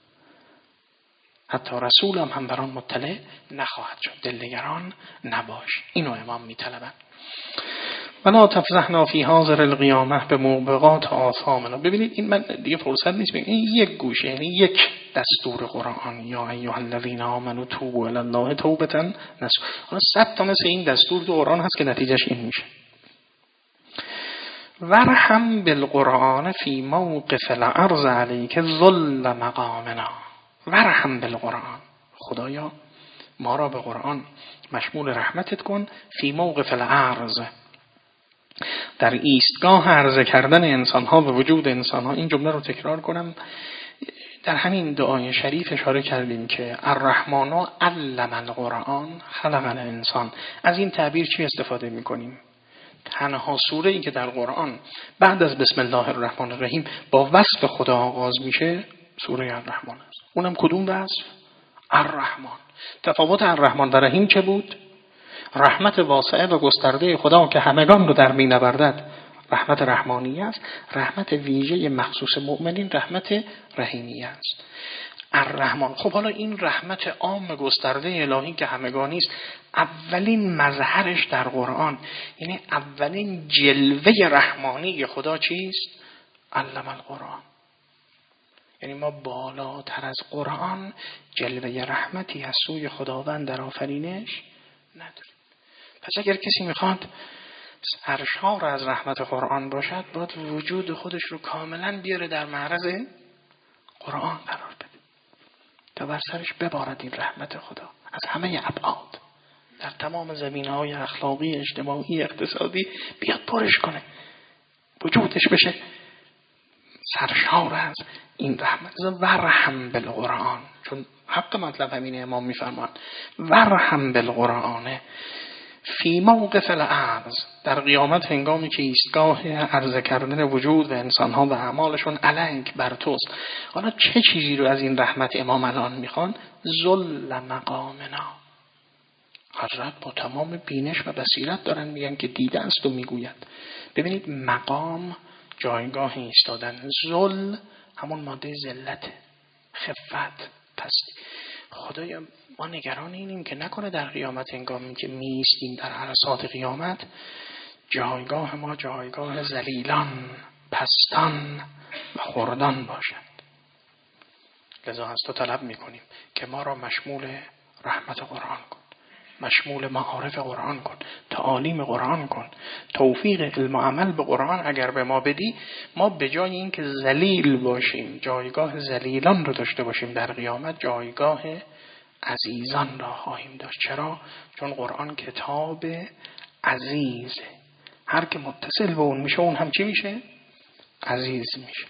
حتی رسولم هم بر آن مطلع نخواهد شد. دلنگران نباش. اینو امام میطلبن. ولا تفضحنا فی حاضر القیامه به موبقات آثامنا. ببینید این من دیگه فرصت نیست بگم، این یک گوشه، یعنی یک دستور قرآن، یا ایها الذین آمنوا توبوا الی الله توبة نصوحا. حالا صد تا مثل این دستور تو قرآن هست که نتیجهش این میشه. ورحم بالقرآن فی موقف العرض علیک ذل مقامنا. ورحم بالقرآن. خدایا ما را به قرآن مشمول رحمتت کن. فی موقف العرض، در ایستگاه عرضه کردن انسان ها و وجود انسان ها. این جمله رو تکرار کنم. در همین دعای شریف اشاره کردیم که الرحمن علم القرآن خلق الانسان. از این تعبیر چی استفاده میکنیم؟ تنها سوره ای که در قرآن بعد از بسم الله الرحمن الرحیم با وصف خدا آغاز میشه سوره الرحمن است. اونم کدوم وصف؟ الرحمن. تفاوت الرحمن و رحیم چه بود؟ رحمت واسعه و گسترده خدا که همگان رو در می نبردد رحمت رحمانی است. رحمت ویژه مخصوص مؤمنین رحمت رحیمی است. الرحمن. خب حالا این رحمت عام گسترده الهی که همگانی است، اولین مظهرش در قرآن، یعنی اولین جلوه رحمانی خدا چیست؟ علم القرآن. یعنی ما بالاتر از قرآن جلوه رحمتی از سوی خداوند در آفرینش نداریم. پس اگر کسی میخواد سرشار از رحمت قرآن باشد، باید وجود خودش رو کاملا بیاره در معرض قرآن قرار بده تا بر سرش ببارد این رحمت خدا از همه ابعاد، در تمام زمینه‌های اخلاقی، اجتماعی، اقتصادی بیاد پرش کنه، وجودش بشه سرشار از این رحمت. ورحم بالقرآن، چون حق مطلب همینه. امام میفرماند ورحم بالقرآن فی موقف العرض، در قیامت هنگامی که ایستگاه عرضه کردن وجود و انسانها و اعمالشون علیک بر توست. حالا چه چیزی رو از این رحمت امام الان میخوان؟ ذل مقامنا. حضرت با تمام بینش و بصیرت دارن میگن که دیده است و میگوید. ببینید مقام جایگاه ایستادن، ذل همون ماده ذلت، خفت، پستی. خدایا ما نگران اینیم که نکنه در قیامت هنگامی که می ایستیم در عرصات قیامت جایگاه ما جایگاه ذلیلان، پستان و خردان باشد. لذا از تو طلب میکنیم که ما را مشمول رحمت قرآن کن، مشمول معارف قرآن کن، تعالیم قرآن کن، توفیق علم و عمل به قرآن اگر به ما بدی، ما به جای این که ذلیل باشیم جایگاه ذلیلان رو داشته باشیم در قیامت، جایگاه عزیزان را خواهیم داشت. چرا؟ چون قرآن کتاب عزیزه، هر که متصل به اون میشه اون هم چی میشه؟ عزیز میشه.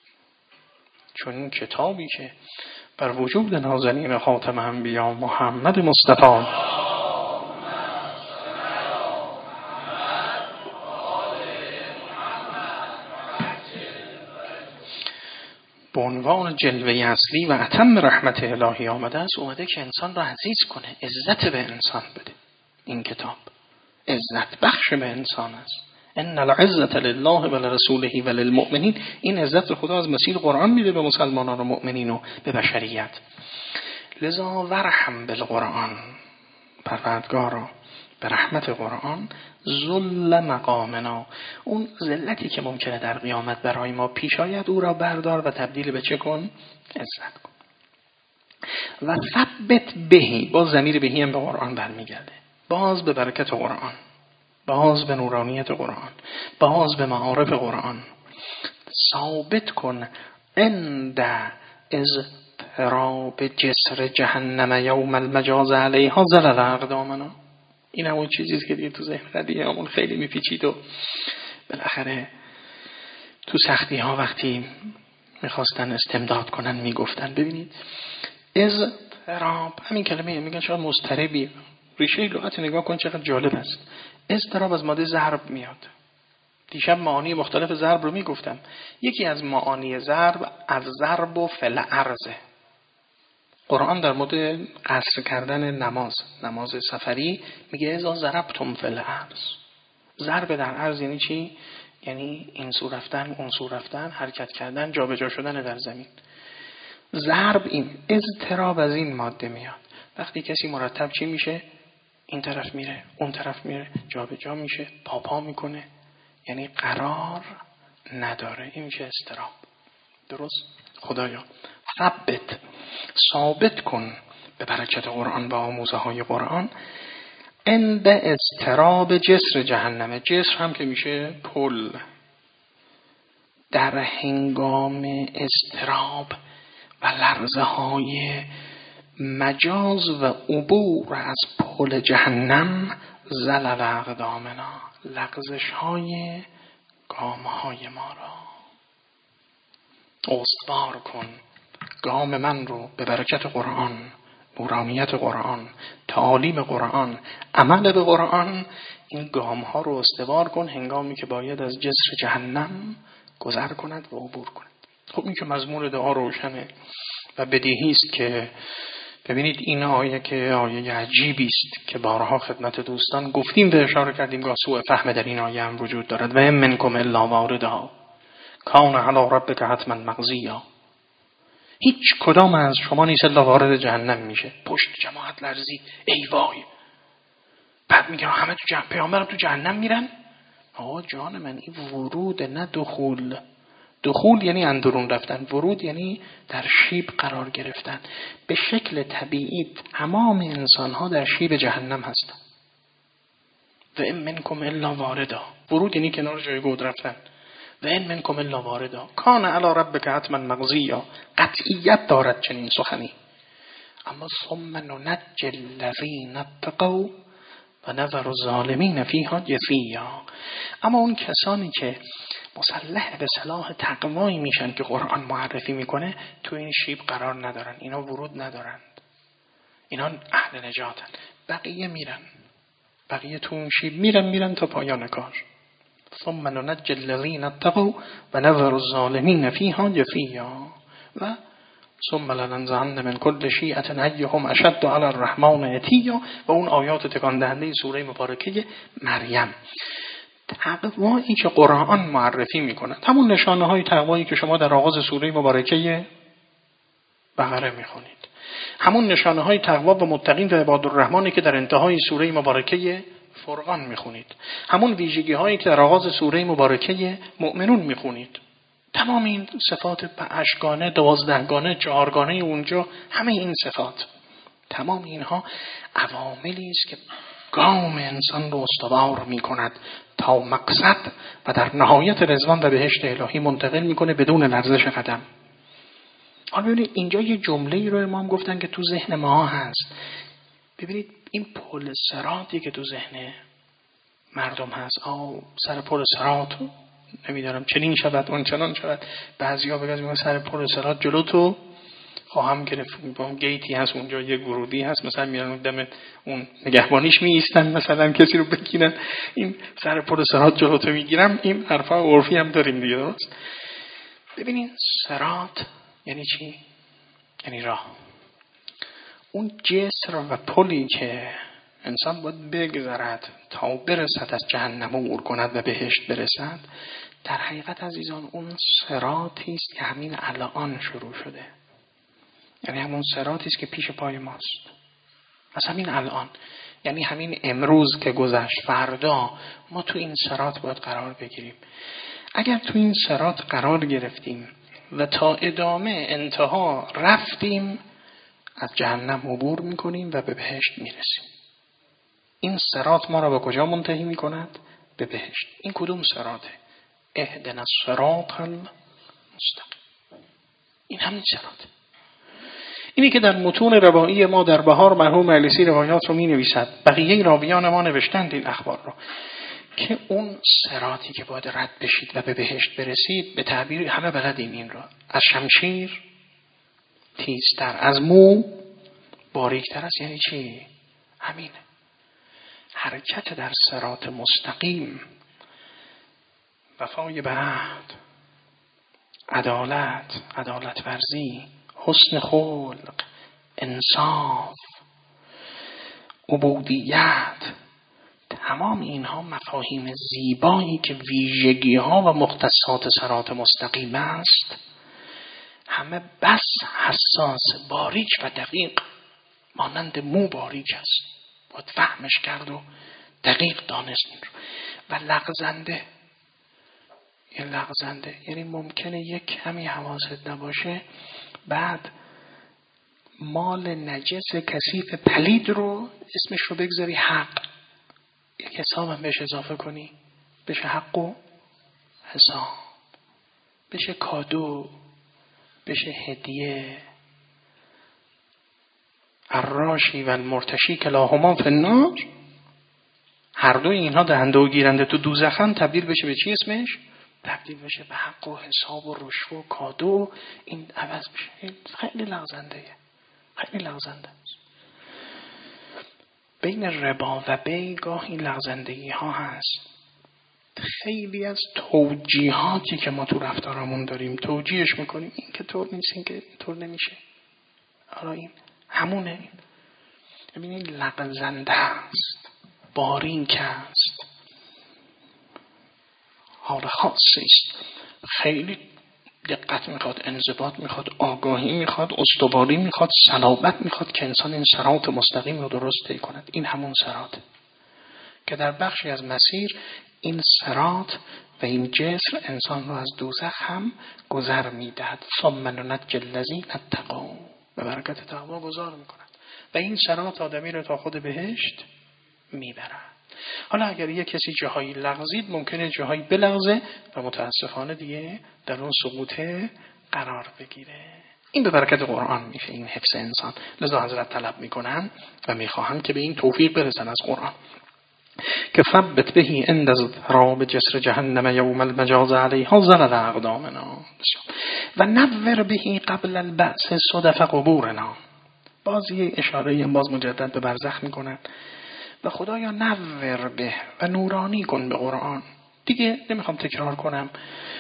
چون این کتابی که بر وجود نازنین خاتم انبیا محمد مصطفی به عنوان جلوه اصلی و اتم رحمت الهی آمده است، اومده که انسان را عزیز کنه، عزت به انسان بده. این کتاب عزت بخش به انسان است. ان العزة لله ولرسوله وللمؤمنین. این عزت خدا از مسیر قرآن میده به مسلمانان و مؤمنین و به بشریت. لذا ورحم بالقرآن، پروردگارا به رحمت قرآن ذل مقامنا، اون ذلتی که ممکنه در قیامت برای ما پیش آید او را بردار و تبدیل به چه کن؟ عزت کن. و ثبت بهی، باز ضمیر بهی هم به قرآن برمیگرده، باز به برکت قرآن، باز به نورانیت قرآن، باز به معارف قرآن. ثابت کن عند اضطراب جسر جهنم یوم المجاز علیها زلل اقدامنا. این همون چیزیست که دیگه تو ذهن قدیه همون خیلی میپیچید و بالاخره تو سختی ها وقتی میخواستن استمداد کنن میگفتن. ببینید اضطراب، همین کلمه میگن شاید مضطربی، ریشه لغت نگاه کن چقدر جالب است. اضطراب از ماده ضرب میاد. دیشب معانی مختلف ضرب رو میگفتم. یکی از معانی ضرب از ضرب و فل ارزه. قرآن در مورد قصر کردن نماز، نماز سفری میگه اذا ضربتم فی الارض. ضرب در ارض یعنی چی؟ یعنی این سو رفتن، اون سو رفتن، حرکت کردن، جابجا شدن در زمین. ضرب این اضطراب از این ماده میاد. وقتی کسی مرتب چی میشه؟ این طرف میره، اون طرف میره، جابجا میشه، پاپا میکنه، یعنی قرار نداره. این میشه اضطراب. درست؟ خدایا ثبت، ثابت کن به برکت قرآن و آموزه های قرآن عند اضطراب جسر جهنم. جسر هم که میشه پل. در هنگام اضطراب و لرزه های مجاز و عبور از پل جهنم زلل اقدامنا، لغزش های گام های ما را استوار کن. گام من رو به برکت قرآن، نورانیت قرآن، تعالیم قرآن، عمل به قرآن، این گام ها رو استوار کن هنگامی که باید از جسر جهنم گذر کند و عبور کند. خب این که مضمون دعا روشنه و بدیهی است که ببینید این آیه که آیه عجیبی است که بارها خدمت دوستان گفتیم و اشاره کردیم گاه سوء فهم در این آیه هم وجود دارد. و منکم الا واردها کان علی ربک حتما مقضیا. هیچ کدام از شما نیست الا وارد جهنم میشه. پشت جماعت لرزی، ای وای. بعد میگن همه تو جهنم، پیامبرم تو جهنم میرن. آقا جان من، این ورود نه دخول. دخول یعنی اندرون رفتن، ورود یعنی در شیب قرار گرفتن. به شکل طبیعی تمام انسان ها در شیب جهنم هستن. و ان منکم الا واردا، ورود یعنی کنار جایگاه رفتن. و ان منکم الا واردا کان علی ربک حتما مقضیا، قطعیت دارد چنین سخنی. اما ثم ننجی الذین اتقوا و نذر الظالمین فیها جثیا. اما اون کسانی که مسلح به صلاح تقوایی میشن که قرآن معرفی میکنه، تو این شیب قرار ندارن، اینا ورود ندارند، اینا اهل نجاتن. بقیه میرن، بقیه تو اون شیب میرن میرن تا پایان کار. ثم ننجی الذین اتقوا و نذر الظالمین فیها جثیا و ثم لننزعن من كل شیعة ایهم اشد علی الرحمن عتیا. و اون آیات تکان دهنده سوره مبارکه مریم. تقوایی که قرآن معرفی میکنه، همون نشانه های تقوایی که شما در آغاز سوره مبارکه بقره میخونید، همون نشانه های تقوا و متقین و عباد الرحمنی که در انتهای سوره مبارکه فرقان میخونید، همون ویژگی هایی که در آغاز سوره مبارکه مؤمنون میخونید. تمام این صفات اشگانه، دوازدهگانه، چهارگانه اونجا، همه این صفات، تمام اینها عواملی است که گام انسان رو استوار میکند تا مقصد و در نهایت رضوان و بهشت الهی منتقل میکنه بدون لرزش قدم. حالا ببینید اینجا یه جمله‌ای رو امام گفتن که تو ذهن ما هست. ببینید این پل صراطی که تو ذهن مردم هست، آه سر پل صراط نمیدارم چنین شود اون چنان شود. بعضیا بگن سر پل صراط جلو تو خواهم گرفت، با گیتی هست اونجا، یه ورودی هست، مثلا میرن دم اون نگهبانیش می ایستن، مثلا کسی رو بگیرن، این سر پل صراط جلو تو میگیرم. این حرفا عرفی هم داریم دیگه، درست؟ ببینین صراط یعنی چی؟ یعنی راه. اون جسر و پلی که انسان باید بگذرد تا برسد از جهنم عبور کند و بهشت برسد، در حقیقت عزیزان اون صراطی است که همین الان شروع شده. یعنی همون صراطی است که پیش پای ماست، از همین الان، یعنی همین امروز که گذشت، فردا ما تو این صراط باید قرار بگیریم. اگر تو این صراط قرار گرفتیم و تا ادامه انتها رفتیم، از جهنم عبور میکنیم و به بهشت میرسیم. این صراط ما را به کجا منتهی میکند؟ به بهشت. این کدوم صراطه؟ اهدنا الصراط المستقیم. این همین صراطه. اینی که در متون روایی ما در بهار مرحوم علیسی روایات رو می نویسد، بقیه راویان ما نوشتند این اخبار رو، که اون صراطی که باید رد بشید و به بهشت برسید، به تعبیر همه بلدین این رو، از شمشیر تیزتر، از مو باریکتر است. یعنی چی؟ همینه. حرکت در صراط مستقیم، وفای به عهد، عدالت، عدالت ورزی، حسن خلق، انصاف، عبودیت، تمام اینها مفاهیم زیبایی که ویژگی ها و مختصات صراط مستقیم است، همه بس حساس، باریک و دقیق، مانند مو باریک است، باید فهمش کرد و دقیق دانست این رو. و لغزنده، یه لغزنده یعنی ممکنه یک کمی حواست نباشه، بعد مال نجس کثیف پلید رو اسمش رو بگذاری حق، یک حساب هم بهش اضافه کنی، بشه حق و حساب، بشه کادو، بشه هدیه. الراشی و المرتشی کلاهما فی النار، هر دوی اینها دهنده و گیرنده تو دوزخن، تبدیل بشه به چی اسمش؟ تبدیل بشه به حق و حساب و رشوه و کادو. این عوض بشه. خیلی لغزنده، خیلی لغزنده. بین ربا و بی گاهی لغزندگی ها هست. خیلی از توجیهاتی که ما تو رفتارمون داریم توجیهش میکنیم، این که طور نیست، این که طور نمیشه. حالا این همونه. ببینید لغزنده است، باریک است، حال خاصی است، خیلی دقت میخواد، انضباط میخواد، آگاهی میخواد، استواری میخواد، صلابت میخواد که انسان این صراط مستقیم رو درست طی کند. این همون صراطه که در بخشی از مسیر این صراط و این جسر انسان رو از دوزخ هم گذر میدهد. ثم ننجی الذین اتقوا، به برکت تقوا گذار میکند و این صراط آدمی رو تا خود بهشت میبرد. حالا اگر یک کسی جاهایی لغزید ممکنه جاهایی بلغزه و متاسفانه دیگه در اون سقوطه قرار بگیره. این به برکت قرآن میشه، این حفظ انسان. لذا حضرت طلب میکنن و میخواهم که به این توفیق برسن از قرآن که ثبت بهی عند اضطراب جسر جهنم یوم المجاز علیها زلل اقدامنا و نور بهی قبل البعث صدف قبورنا. باز یه اشاره باز مجدد به برزخ میکنن و خدایا نور به و نورانی کن به قرآن. دیگه نمیخوام تکرار کنم،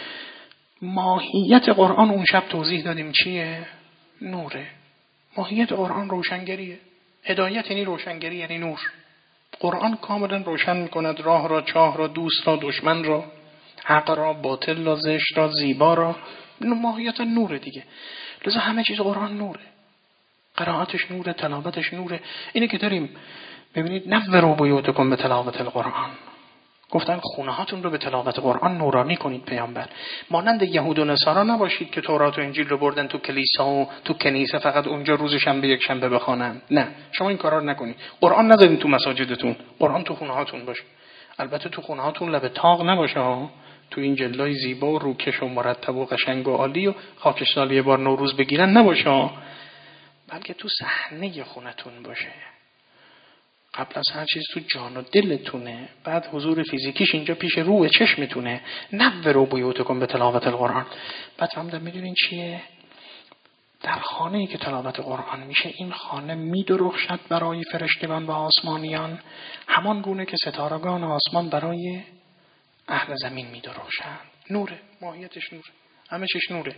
ماهیت قرآن اون شب توضیح دادیم چیه؟ نوره. ماهیت قرآن روشنگریه. هدایت یعنی روشنگری، یعنی نور. قرآن کاملا روشن میکند راه را، چاه را، دوست را، دشمن را، حق را، باطل را، زشت را، زیبا را. ماهیت نوره دیگه. لذا همه چیز قرآن نوره، قرائتش نوره، تلاوتش نوره. اینه که داریم ببینید نوروا بیوتکم به تلاوت القرآن. گفتن خونه هاتون رو به تلاوت قرآن نورانی کنید. پیامبر مانند یهود و نصارا نباشید که تورات و انجیل رو بردن تو کلیسا و تو کنیسه فقط اونجا روز شنبه یک شنبه بخوانن. نه، شما این کارا رو نکنید. قرآن نذارین تو مساجدتون، قرآن تو خونه هاتون باشه. البته تو خونه هاتون لب تاق نباشه ها، تو این جلای زیبا و روکش و مرتب و قشنگ و عالی و خاکش سال یه بار نوروز بگیرن نباشه ها، بلکه تو صحنه خونتون باشه. قبل از هر چیز تو جان و دلتونه، بعد حضور فیزیکیش اینجا پیش روح چشمتونه. نوروا بیوتکم به تلاوت القرآن. بعد فهمیدم میدونین چیه؟ در خانه‌ای که تلاوت قرآن میشه این خانه میدرخشد برای فرشتگان و آسمانیان، همان گونه که ستارگان آسمان برای اهل زمین میدرخشند. نوره، ماهیتش نوره، همه چیش نوره.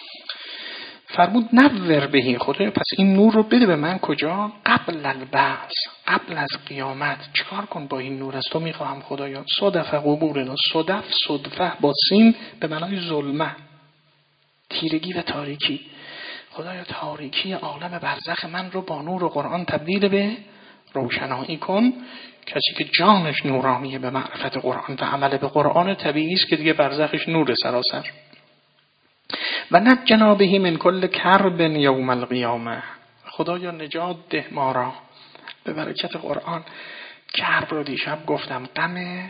فرمود نور بهی، خدا پس این نور رو بده به من کجا؟ قبل البعث، قبل از قیامت. چکار کن با این نور؟ از تو میخواهم خدایا. صدف قبورنا، صدف صدفه با سین به معنای ظلمه، تیرگی و تاریکی. خدایا تاریکی عالم برزخ من رو با نور قرآن تبدیل به روشنایی کن. کسی که جانش نورانیه به معرفت قرآن و عمل به قرآن طبیعی است که دیگه برزخش نور سراسر. و نجنا بهی من کل کرب یوم القیامه. خدایا نجات ده ما را به برکت قرآن. کرب رو دیشب گفتم غم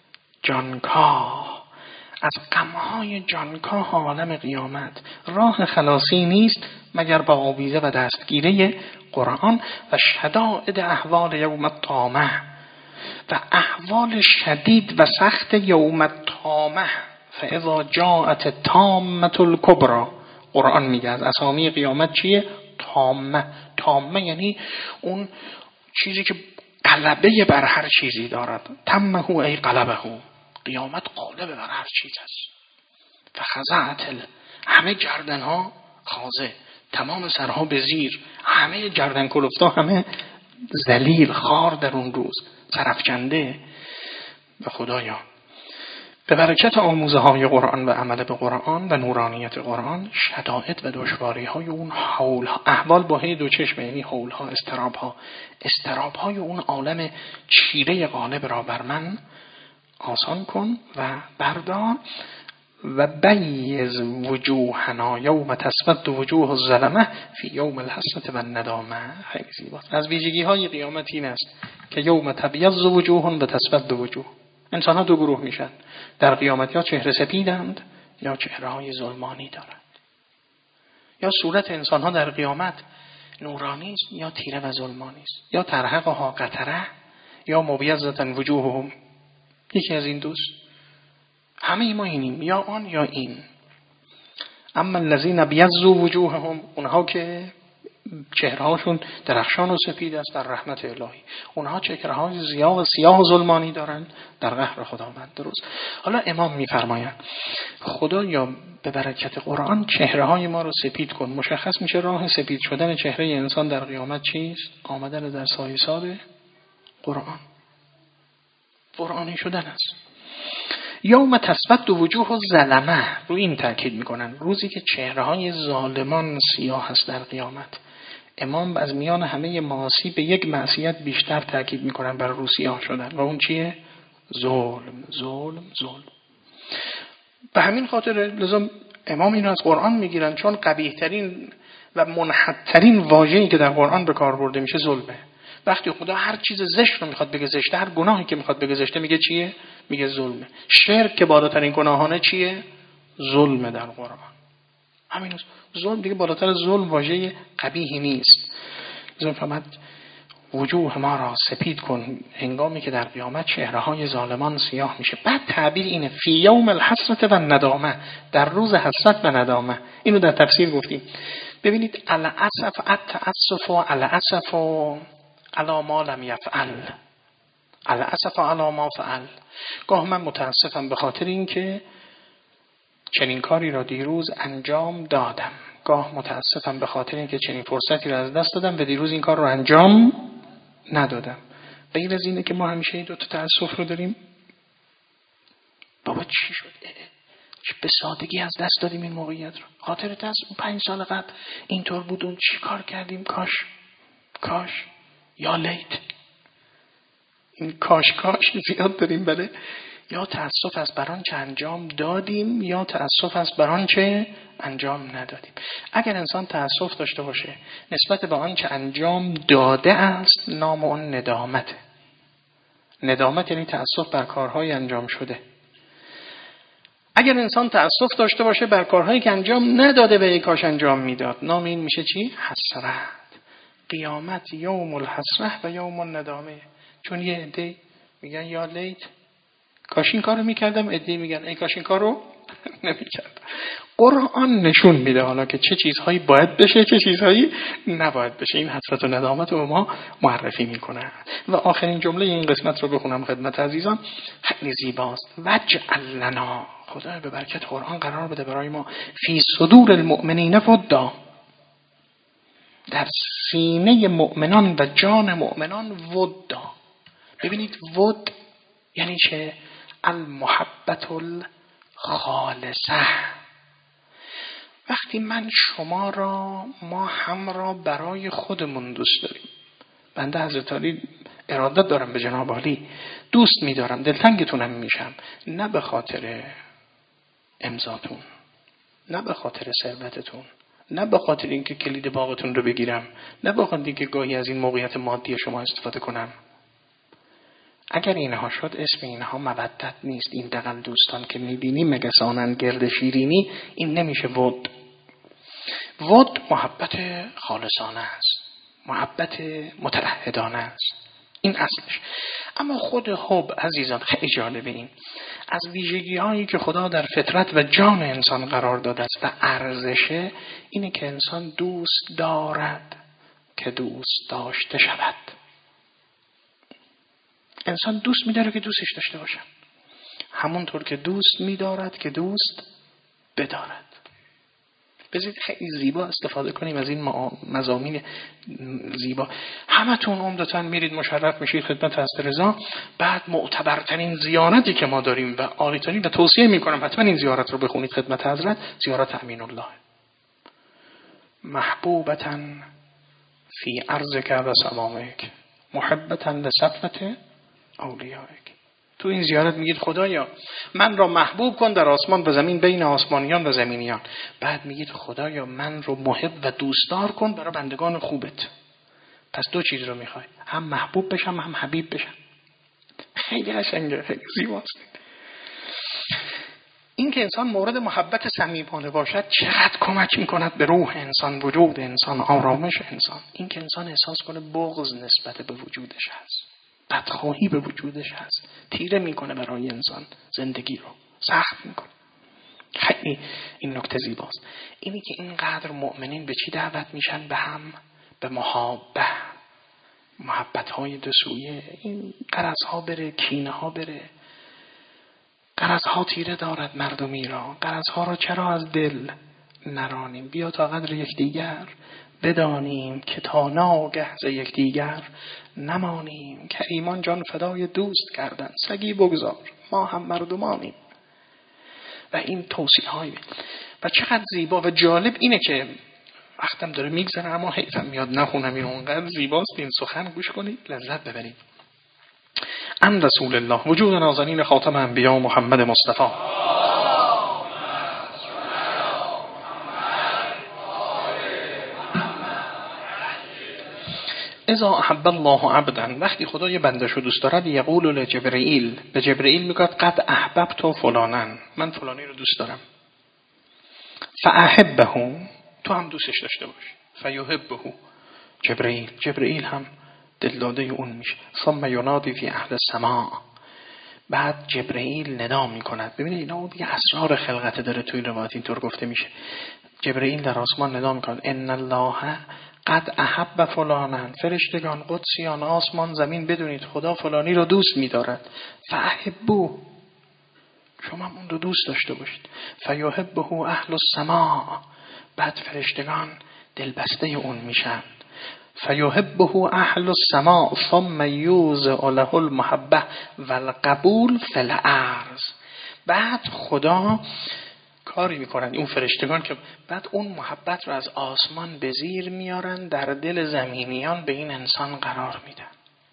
جانکاه، از غمهای جانکاه عالم قیامت. راه خلاصی نیست مگر با آویزه و دستگیره قرآن و شدائد احوال یوم الطامه و احوال شدید و سخت یوم الطامه. فاذا جاءت الطامه الکبری. قرآن میگه از اسامی قیامت چیه؟ طامه. طامه یعنی اون چیزی که غلبه بر هر چیزی دارد. تمه ای غلبه. قیامت غالب بر هر چیز است. فخضعت ال... همه گردن ها خاضع، تمام سرها به زیر، همه گردن کلفتا همه ذلیل خار در اون روز، سرفکنده. به خدایا به برکت آموزه های قرآن و عمل به قرآن و نورانیت قرآن، شدائد و دشواری های اون حول ها، احوال با هی دو چشم، یعنی حول ها، استراب ها، استراب های اون عالم چیره غالب را بر من آسان کن و بردار. و بیز وجوهنا یوم تسود وجوه الظلمه فی یوم الحسرة و الندامه. خیلی زیباست. از ویژگی های قیامت این است که یوم تبیض وجوه و تسود وجوه. انسان ها دو گروه میشن در قیامت، یا چهره سپیدند یا چهره های ظلمانی دارند. یا صورت انسان ها در قیامت نورانی است یا تیره و ظلمانی است، یا ترهقها قتره یا مبیضة وجوههم. یکی از این دوست. همه ما اینیم، یا آن یا این. اما الذین بیضوا وجوههم، اونها که چهرهاشون درخشان و سپید است در رحمت الهی. اونها چهره‌های ضیا و سیاه و ظلمانی دارن در قهر خداوند. درست. حالا امام میفرمایند خدایا به برکت قرآن چهره‌های ما رو سپید کن. مشخص میشه راه سپید شدن چهره انسان در قیامت چیست؟ آمدن در سایه ساب قرآن، قرآنی شدن است. یوم تسود وجوه الظلمه، رو این تاکید میکنن، روزی که چهره‌های ظالمان سیاه است در قیامت. امام از میان همه معاصی به یک معصیت بیشتر تاکید میکنن بر رو سیاه شدن و اون چیه؟ ظلم ظلم ظلم. به همین خاطر لازم امام اینو از قرآن میگیرن، چون قبیح ترین و منحدترین واژه‌ای که در قرآن به کار برده میشه ظلمه. وقتی خدا هر چیز زشت رو میخواد بگه زشته، هر گناهی که میخواد بگه زشته میگه چیه؟ میگه ظلمه. شرک که بالاترین گناهانه چیه؟ ظلمه در قرآن. همین است. ظلم دیگه بالاتر ظلم واژه قبیحی نیست. لازم فهمت وجوه ما را سپید کن هنگامی که در قیامت چهره‌های ظالمان سیاه میشه. بعد تعبیر اینه فی یوم الحسرت و ندامه، در روز حسرت و ندامه. اینو در تفسیر گفتیم. ببینید الاسف التاسف و الاسف علی ما لم یفعل، الاسف علی ما فعل. گاه من متاسفم به خاطر اینکه چنین کاری را دیروز انجام دادم، گاه متاسفم به خاطر اینکه چنین فرصتی را از دست دادم و دیروز این کار را انجام ندادم. غیر از اینه که ما همیشه دو تا تأسف رو داریم. بابا چی شد؟ چه به سادگی از دست دادیم این موقعیت رو. خاطرت هست اون پنج سال قبل اینطور بود، اون چی کار کردیم؟ کاش کاش یا لیت. این کاش کاش زیاد داریم. بله. یا تأسف است بر آنچه انجام دادیم یا تأسف است بر آنچه انجام ندادیم. اگر انسان تأسف داشته باشه نسبت به آنچه انجام داده است، نام اون ندامت. ندامت یعنی تأسف بر کارهای انجام شده. اگر انسان تأسف داشته باشه بر کارهایی که انجام نداده و یک کاش انجام میداد، نام این میشه چی؟ حسرت. قیامت یوم الحسرت و یوم الندامه. چون یه عده میگن یا لیت کاش این کارو میکردم، عده میگن ای کاش این کارو نمیکردم. قرآن نشون میده حالا که چه چیزهایی باید بشه چه چیزهایی نباید بشه. این حسرت و ندامت رو به ما معرفی میکنه. و آخرین جمله این قسمت رو بخونم خدمت عزیزان، خیلی زیباست. وجعل لنا، خدا به برکت قرآن قرار بده برای ما، فی صدور المؤمنین ودا، در سینه مؤمنان و جان مؤمنان ودا. ببینید ود یعنی چه؟ المحبت الخالصه. وقتی من شما را، ما هم را برای خودمون دوست داریم. بنده حضرت علی ارادت دارم به جناب علی، دوست می‌دارم، دلتنگتونم میشم، نه به خاطر امضاتون، نه به خاطر ثروتتون، نه به خاطر اینکه کلید باغتون رو بگیرم، نه به خاطر اینکه گاهی از این موقعیت مادی شما استفاده کنم. اگر اینها شد اسم اینها مودت نیست. این دقل دوستان که میبینی مگسانن گرد شیرینی، این نمیشه ود. ود محبت خالصانه است، محبت متعهدانه است، این اصلش. اما خود حب عزیزان خیلی جالبه. این از ویژگی هایی که خدا در فطرت و جان انسان قرار داده است و ارزشه اینه که انسان دوست دارد که دوست داشته شود. انسان دوست می‌داره که دوستش داشته باشن، همونطور که دوست می‌دارد که دوست بدارد. بذارید خیلی زیبا استفاده کنیم از این مضامین زیبا. همتون عمدتاً میرید مشرف میشید خدمت حضرت رضا، بعد معتبرترین زیارتی که ما داریم و عالی‌ترین و توصیه می‌کنم حتما این زیارت رو بخونید خدمت حضرت، زیارت امین الله. محبوبتاً فی ارضک و سماوک محبتاً لصفوة اولیائک. تو این زیارت میگید خدایا من را محبوب کن در آسمان و زمین، بین آسمانیان و زمینیان. بعد میگید خدایا من رو محب و دوستدار کن برای بندگان خوبت. پس دو چیز رو میخوای، هم محبوب بشم هم حبیب بشم. خیلی قشنگه، خیلی زیباست. این که انسان مورد محبت صمیمانه باشد چقدر کمک میکند به روح انسان، وجود انسان، آرامش انسان. این که انسان احساس کنه بغض نسبت به وجودش هست، بدخواهی به وجودش هست، تیره میکنه برای انسان زندگی رو، سخت میکنه. خیلی این نکته زیباست. اینی که اینقدر مؤمنین به چی دعوت میشن؟ به هم به محابه، محبت های دو سویه، این غرض ها بره، کینه ها بره. غرض ها تیره دارد مردمی را، غرض ها را چرا از دل نرانیم؟ بیا تا قدر یکدیگر بدانیم که تا ناگه ز یکدیگر نمانیم. کریمان جان فدای دوست کردن، سگی بگذار ما هم مردمانیم. و این توصیه های و چقدر زیبا و جالب اینه که وقتم داره میگذره اما حیفم میاد نخونم، این اونقدر زیباست این سخن، گوش کنید لذت ببرید. ان رسول الله وجود نازنین خاتم انبیا محمد مصطفی اذا احب الله عبدا، وقتی خدا یه بنده‌شو دوست دارد، یقول لجبرئیل، به جبرئیل میگه قد احببت فلانن، من فلانی رو دوست دارم. فاحبه، تو هم دوستش داشته باش. فیحبه جبرئیل، جبرئیل هم دلداده اون میشه. ثم ینادی فی اهل السماء، بعد جبرئیل ندا میکند. ببینید اینا اون دیگه اسرار خلقت داره، توی روایت اینطور گفته میشه. جبرئیل در آسمان ندا میکند ان الله قد احب فلانن، فرشتگان، قدسیان، آسمان، زمین، بدونید خدا فلانی رو دوست می‌دارد. فاحبوا، شما اون رو دوست داشته باشید. فیحبه اهل السماء، بعد فرشتگان دلبسته اون میشن. فیحبه اهل السماء ثم یوزع له المحبه والقبول فی الارض، بعد خدا کاری میکنن اون فرشتگان که بعد اون محبت رو از آسمان به زیر میارن، در دل زمینیان به این انسان قرار میدن.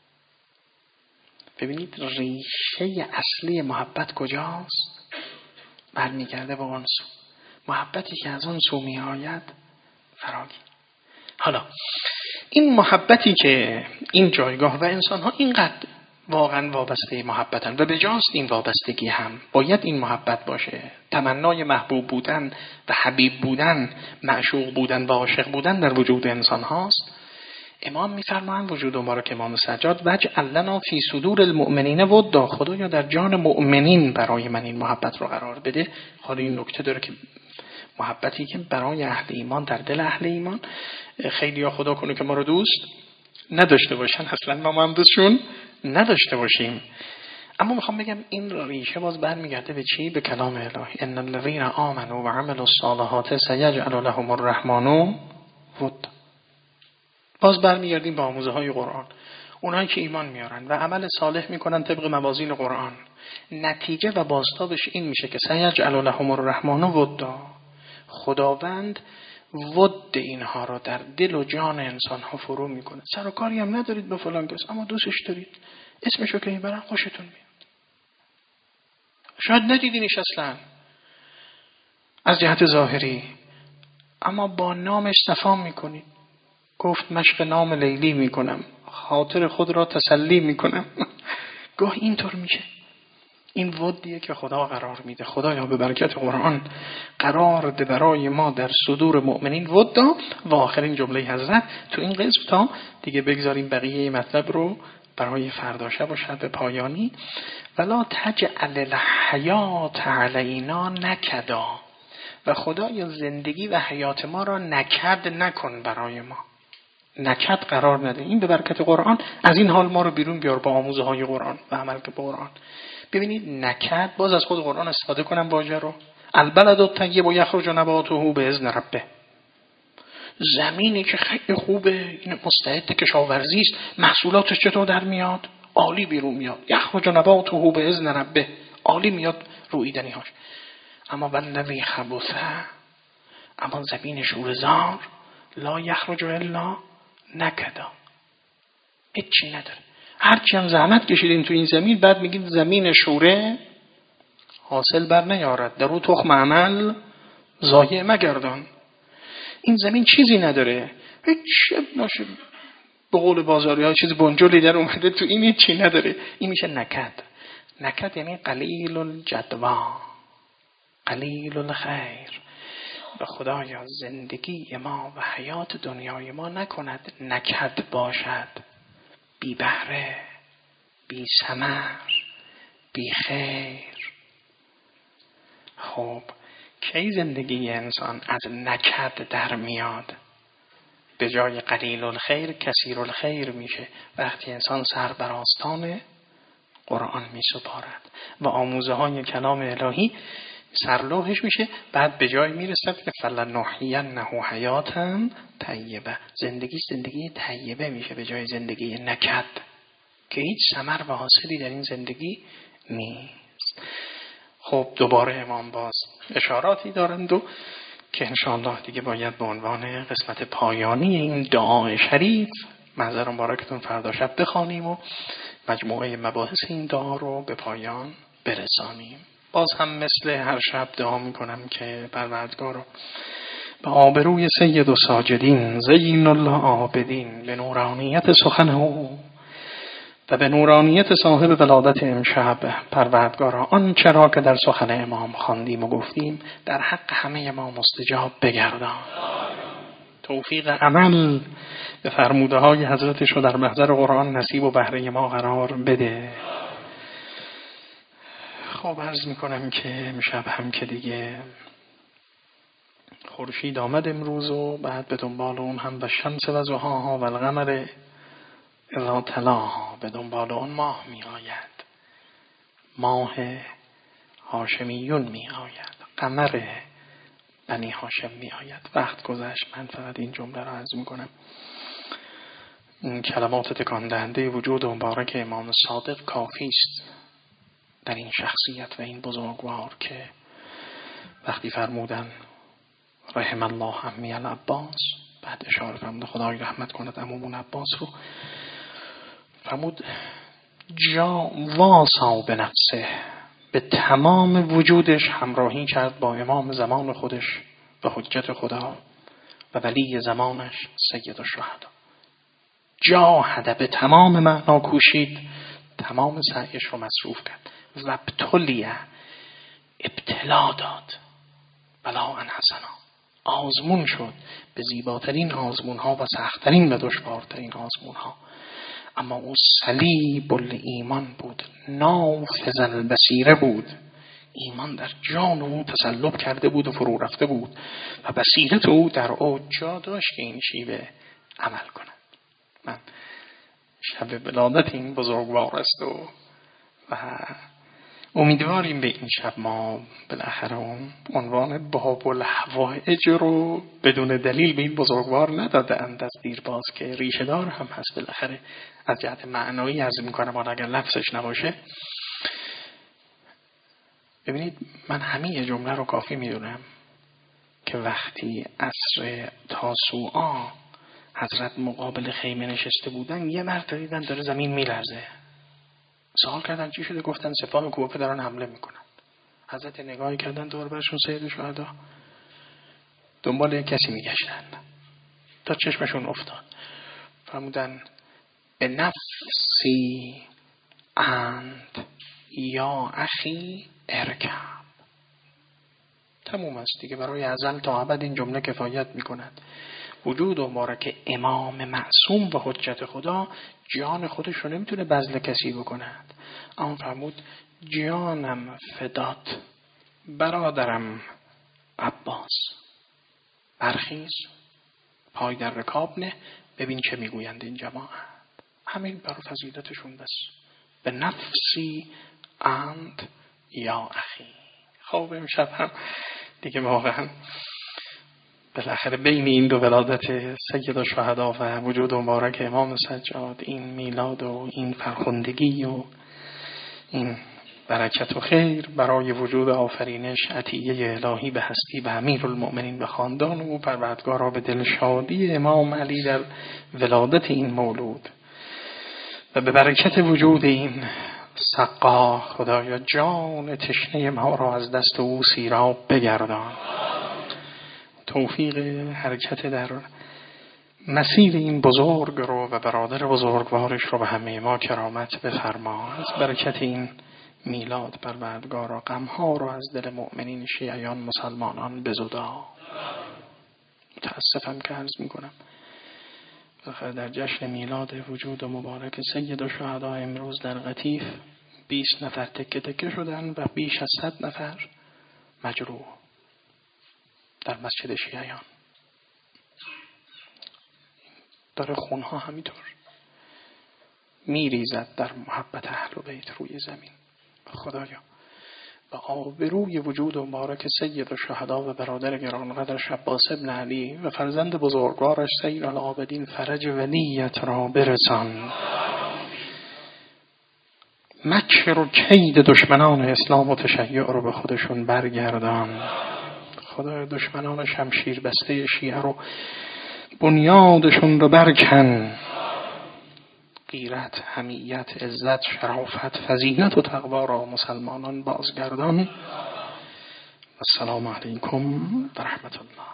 ببینید ریشه اصلی محبت کجاست؟ برمیگرده به اون سو. محبتی که از اون سو میآید فراگیر. حالا این محبتی که این جایگاه و انسان ها اینقدر واقعا وابسته محبتن و به جاست این وابستگی هم باید این محبت باشه. تمنای محبوب بودن و حبیب بودن، معشوق بودن و عاشق بودن در وجود انسان هاست. امام میفرمایند وجود مبارک امام سجاد وجعل لنا فی صدور المؤمنین ودا، خدایا در جان مؤمنین برای من این محبت رو قرار بده. حالا این نکته داره که محبتی که برای اهل ایمان در دل اهل ایمان، خیلی ها خدا کنه که ما رو دوست نداشته باشن، اصلا ما هم دوستشون نداشته باشیم. اما میخوام بگم این ریشه باز برمیگرده به چی؟ به کلام الهی. ان الذين آمنوا وعملوا الصالحات سيجعل لهم الرحمن ود. باز برمیگردیم به آموزه های قرآن. اونایی که ایمان میارن و عمل صالح میکنن طبق موازین قرآن، نتیجه و بازتابش این میشه که سيجعل لهم الرحمن ود، خداوند ود اینها رو در دل و جان انسان ها فرو میکنه. سر و کاری هم ندارید به فلان کس اما دوستش دارید، اسمشو که میبرن خوشتون میاد. شاید ندیدینش اصلا از جهت ظاهری، اما با نامش صفا میکنید. گفت مشق نام لیلی میکنم، خاطر خود را تسلی میکنم. گاه اینطور میشه. این ودیه که خدا قرار میده. خدایا به برکت قرآن قرار ده برای ما در صدور مؤمنین ودا. و آخرین جمله حضرت تو این قسم تا دیگه بگذاریم بقیه مطلب رو برای فردا شب و شب پایانی. ولا تجعل الحیات علینا نکدا، و خدایا زندگی و حیات ما را نکد نکن برای ما، نکد قرار نده. این به برکت قرآن از این حال ما رو بیرون بیار با آموزه های قرآن و عمل که با قرآن. ببینید نکد، باز از خود قرآن استفاده کنم واژه رو. البلد الطیب یخرج نباته باذن ربه، زمینی که خیلی خوبه، این مستعد کشاورزی است، محصولاتش چطور در میاد؟ عالی بیرون میاد. یخرج نباته باذن ربه، عالی میاد رویدنی‌هاش. اما والذی خبث، اما زمین شوره‌زار، لا یخرج الا نکدا، هیچی نداره. هرچی هم زحمت کشیدین تو این زمین، بعد میگید زمین شوره حاصل بر نیارد، در او تخم عمل ضایع مگردان. این زمین چیزی نداره، هیچ نشه. به قول بازاری ها چیز بنجلی در اومده تو این، هیچی نداره. این میشه نکد. نکد یعنی قلیل الجدوا، قلیل الخیر. به خدایا زندگی ما و حیات دنیای ما نکند نکد باشد، بی بهره، بی ثمر، بی خیر. خب کی زندگی انسان از نکد در میاد؟ به جای قلیل الخیر کثیر الخیر میشه وقتی انسان سر بر آستان قرآن می سپارد و آموزه های کلام الهی سرلوحش میشه. بعد به جای میرسد که فلنحینه حیاتا طیبه، زندگی زندگی طیبه میشه به جای زندگی نکد که هیچ ثمر و حاصلی در این زندگی نیست. خب دوباره امام باز اشاراتی دارند و که انشاءالله دیگه باید به عنوان قسمت پایانی این دعای شریف محضر مبارکتون فردا شب بخوانیم و مجموعه مباحث این دعا رو به پایان برسانیم. باز هم مثل هر شب دعا میکنم که پروردگارا به آبروی سید و ساجدین زین الله عابدین به نورانیت سخن او و به نورانیت صاحب ولادت امشب پروردگارا آنچه را که در سخن امام خواندیم و گفتیم در حق همه ما مستجاب بگردان. توفیق عمل به فرموده های حضرتش رو در محضر قرآن نصیب و بهره ما قرار بده. خب عرض میکنم که امشب هم که دیگه خورشید آمد امروز و بعد به دنبال اون هم به شمس و ضحاها و القمر اذا تلاها، به دنبال اون ماه می آید، ماه هاشمیون می آید، قمر بنی هاشم می آید. وقت گذشت، من فقط این جمله را عرض می کنم. این کلمات تکان دهنده وجود مبارک امام صادق کافی است در این شخصیت و این بزرگوار که وقتی فرمودن رحم الله عمی العباس، بعد اشاره فرمود خدای رحمت کند عمومون عباس رو، فرمود جا واسا به نفسه، به تمام وجودش همراهی کرد با امام زمان خودش و حجت خدا و ولی زمانش سید الشهدا. جاهد، به تمام معنا کوشید، تمام سعیش رو مصروف کرد. و ابتلیه، ابتلا داد، بلا ان حسنا، آزمون شد به زیباترین آزمون ها و سختترین و دشوارترین آزمون ها. اما او صلیب الایمان بود، نافذ البصیره بود، ایمان در جان او تسلب کرده بود و فرو رفته بود و بصیرت او در او جا داشت که این شیوه عمل کند. من شب ولادت این بزرگوار است و, و امیدواریم به این شب ما بالاخره اون عنوان باب الحوائج رو بدون دلیل به این بزرگوار نداده اند از دیرباز که ریشه دار هم هست بالاخره از جهت معنایی عرض میکنم، حالا اگر لفظش نباشه. ببینید من همین جمله رو کافی میدونم که وقتی عصر تاسوعا حضرت مقابل خیمه نشسته بودن یه مرتبه دیدن داره زمین میلرزه. سوال کردن چی شده؟ گفتن سپاه کوفه دارن حمله میکنن. حضرت نگاهی کردن دور برشون سید شهدا دنبال یک کسی میگشتن تا چشمشون افتاد. فرمودن به نفسی اند یا اخی ارکب. تموم است دیگه، برای ازل تا ابد این جمله کفایت میکند. وجود مبارک امام معصوم و حجت خدا جان خودش رو نمیتونه بذل کسی بکند. اما فرمود جانم فدات برادرم عباس، برخیز پای در رکاب نه، ببین چه میگویند این جماعت. همین برای فضیلتشون بس. به نفسی اند یا اخی. خب امشب هم دیگه واقعا بالاخره بین این دو ولادت سید الشهدا و وجود مبارک امام سجاد، این میلاد و این فرخندگی و این برکت و خیر برای وجود آفرینش عطیه الهی به هستی و امیرالمؤمنین به خاندان او، پروردگارا به دلشادی امام علی در ولادت این مولود و به برکت وجود این سقا، خدایا جان تشنه ما را از دست او سیراب بگردان. توفیق حرکت در مسیر این بزرگ رو و برادر بزرگوارش رو به همه ما کرامت بفرما. از برکت این میلاد پروردگارا غم‌ها رو از دل مؤمنین شیعیان مسلمانان بزدا. متاسفم که عرض میکنم در جشن میلاد وجود مبارک سید الشهدا امروز در قطیف بیست نفر تکه تکه شدن و بیش از صد نفر مجروح در مسجد شیعیان. داره خونها همینطور میریزد در محبت اهل بیت روی زمین. خدایا و آبروی وجود مبارک سید الشهدا و برادر گرانقدرش عباس ابن علی و فرزند بزرگوارش سید العابدین فرج ولیت را برسان. مکر و کید دشمنان اسلام و تشیع رو به خودشون برگردان. خدای دشمنان شمشیر بسته شیعه رو بنیادشون رو برکن. غیرت، حمیت، عزت، شرافت، فضیلت و تقوا را مسلمانان بازگردان. السلام علیکم و رحمت الله.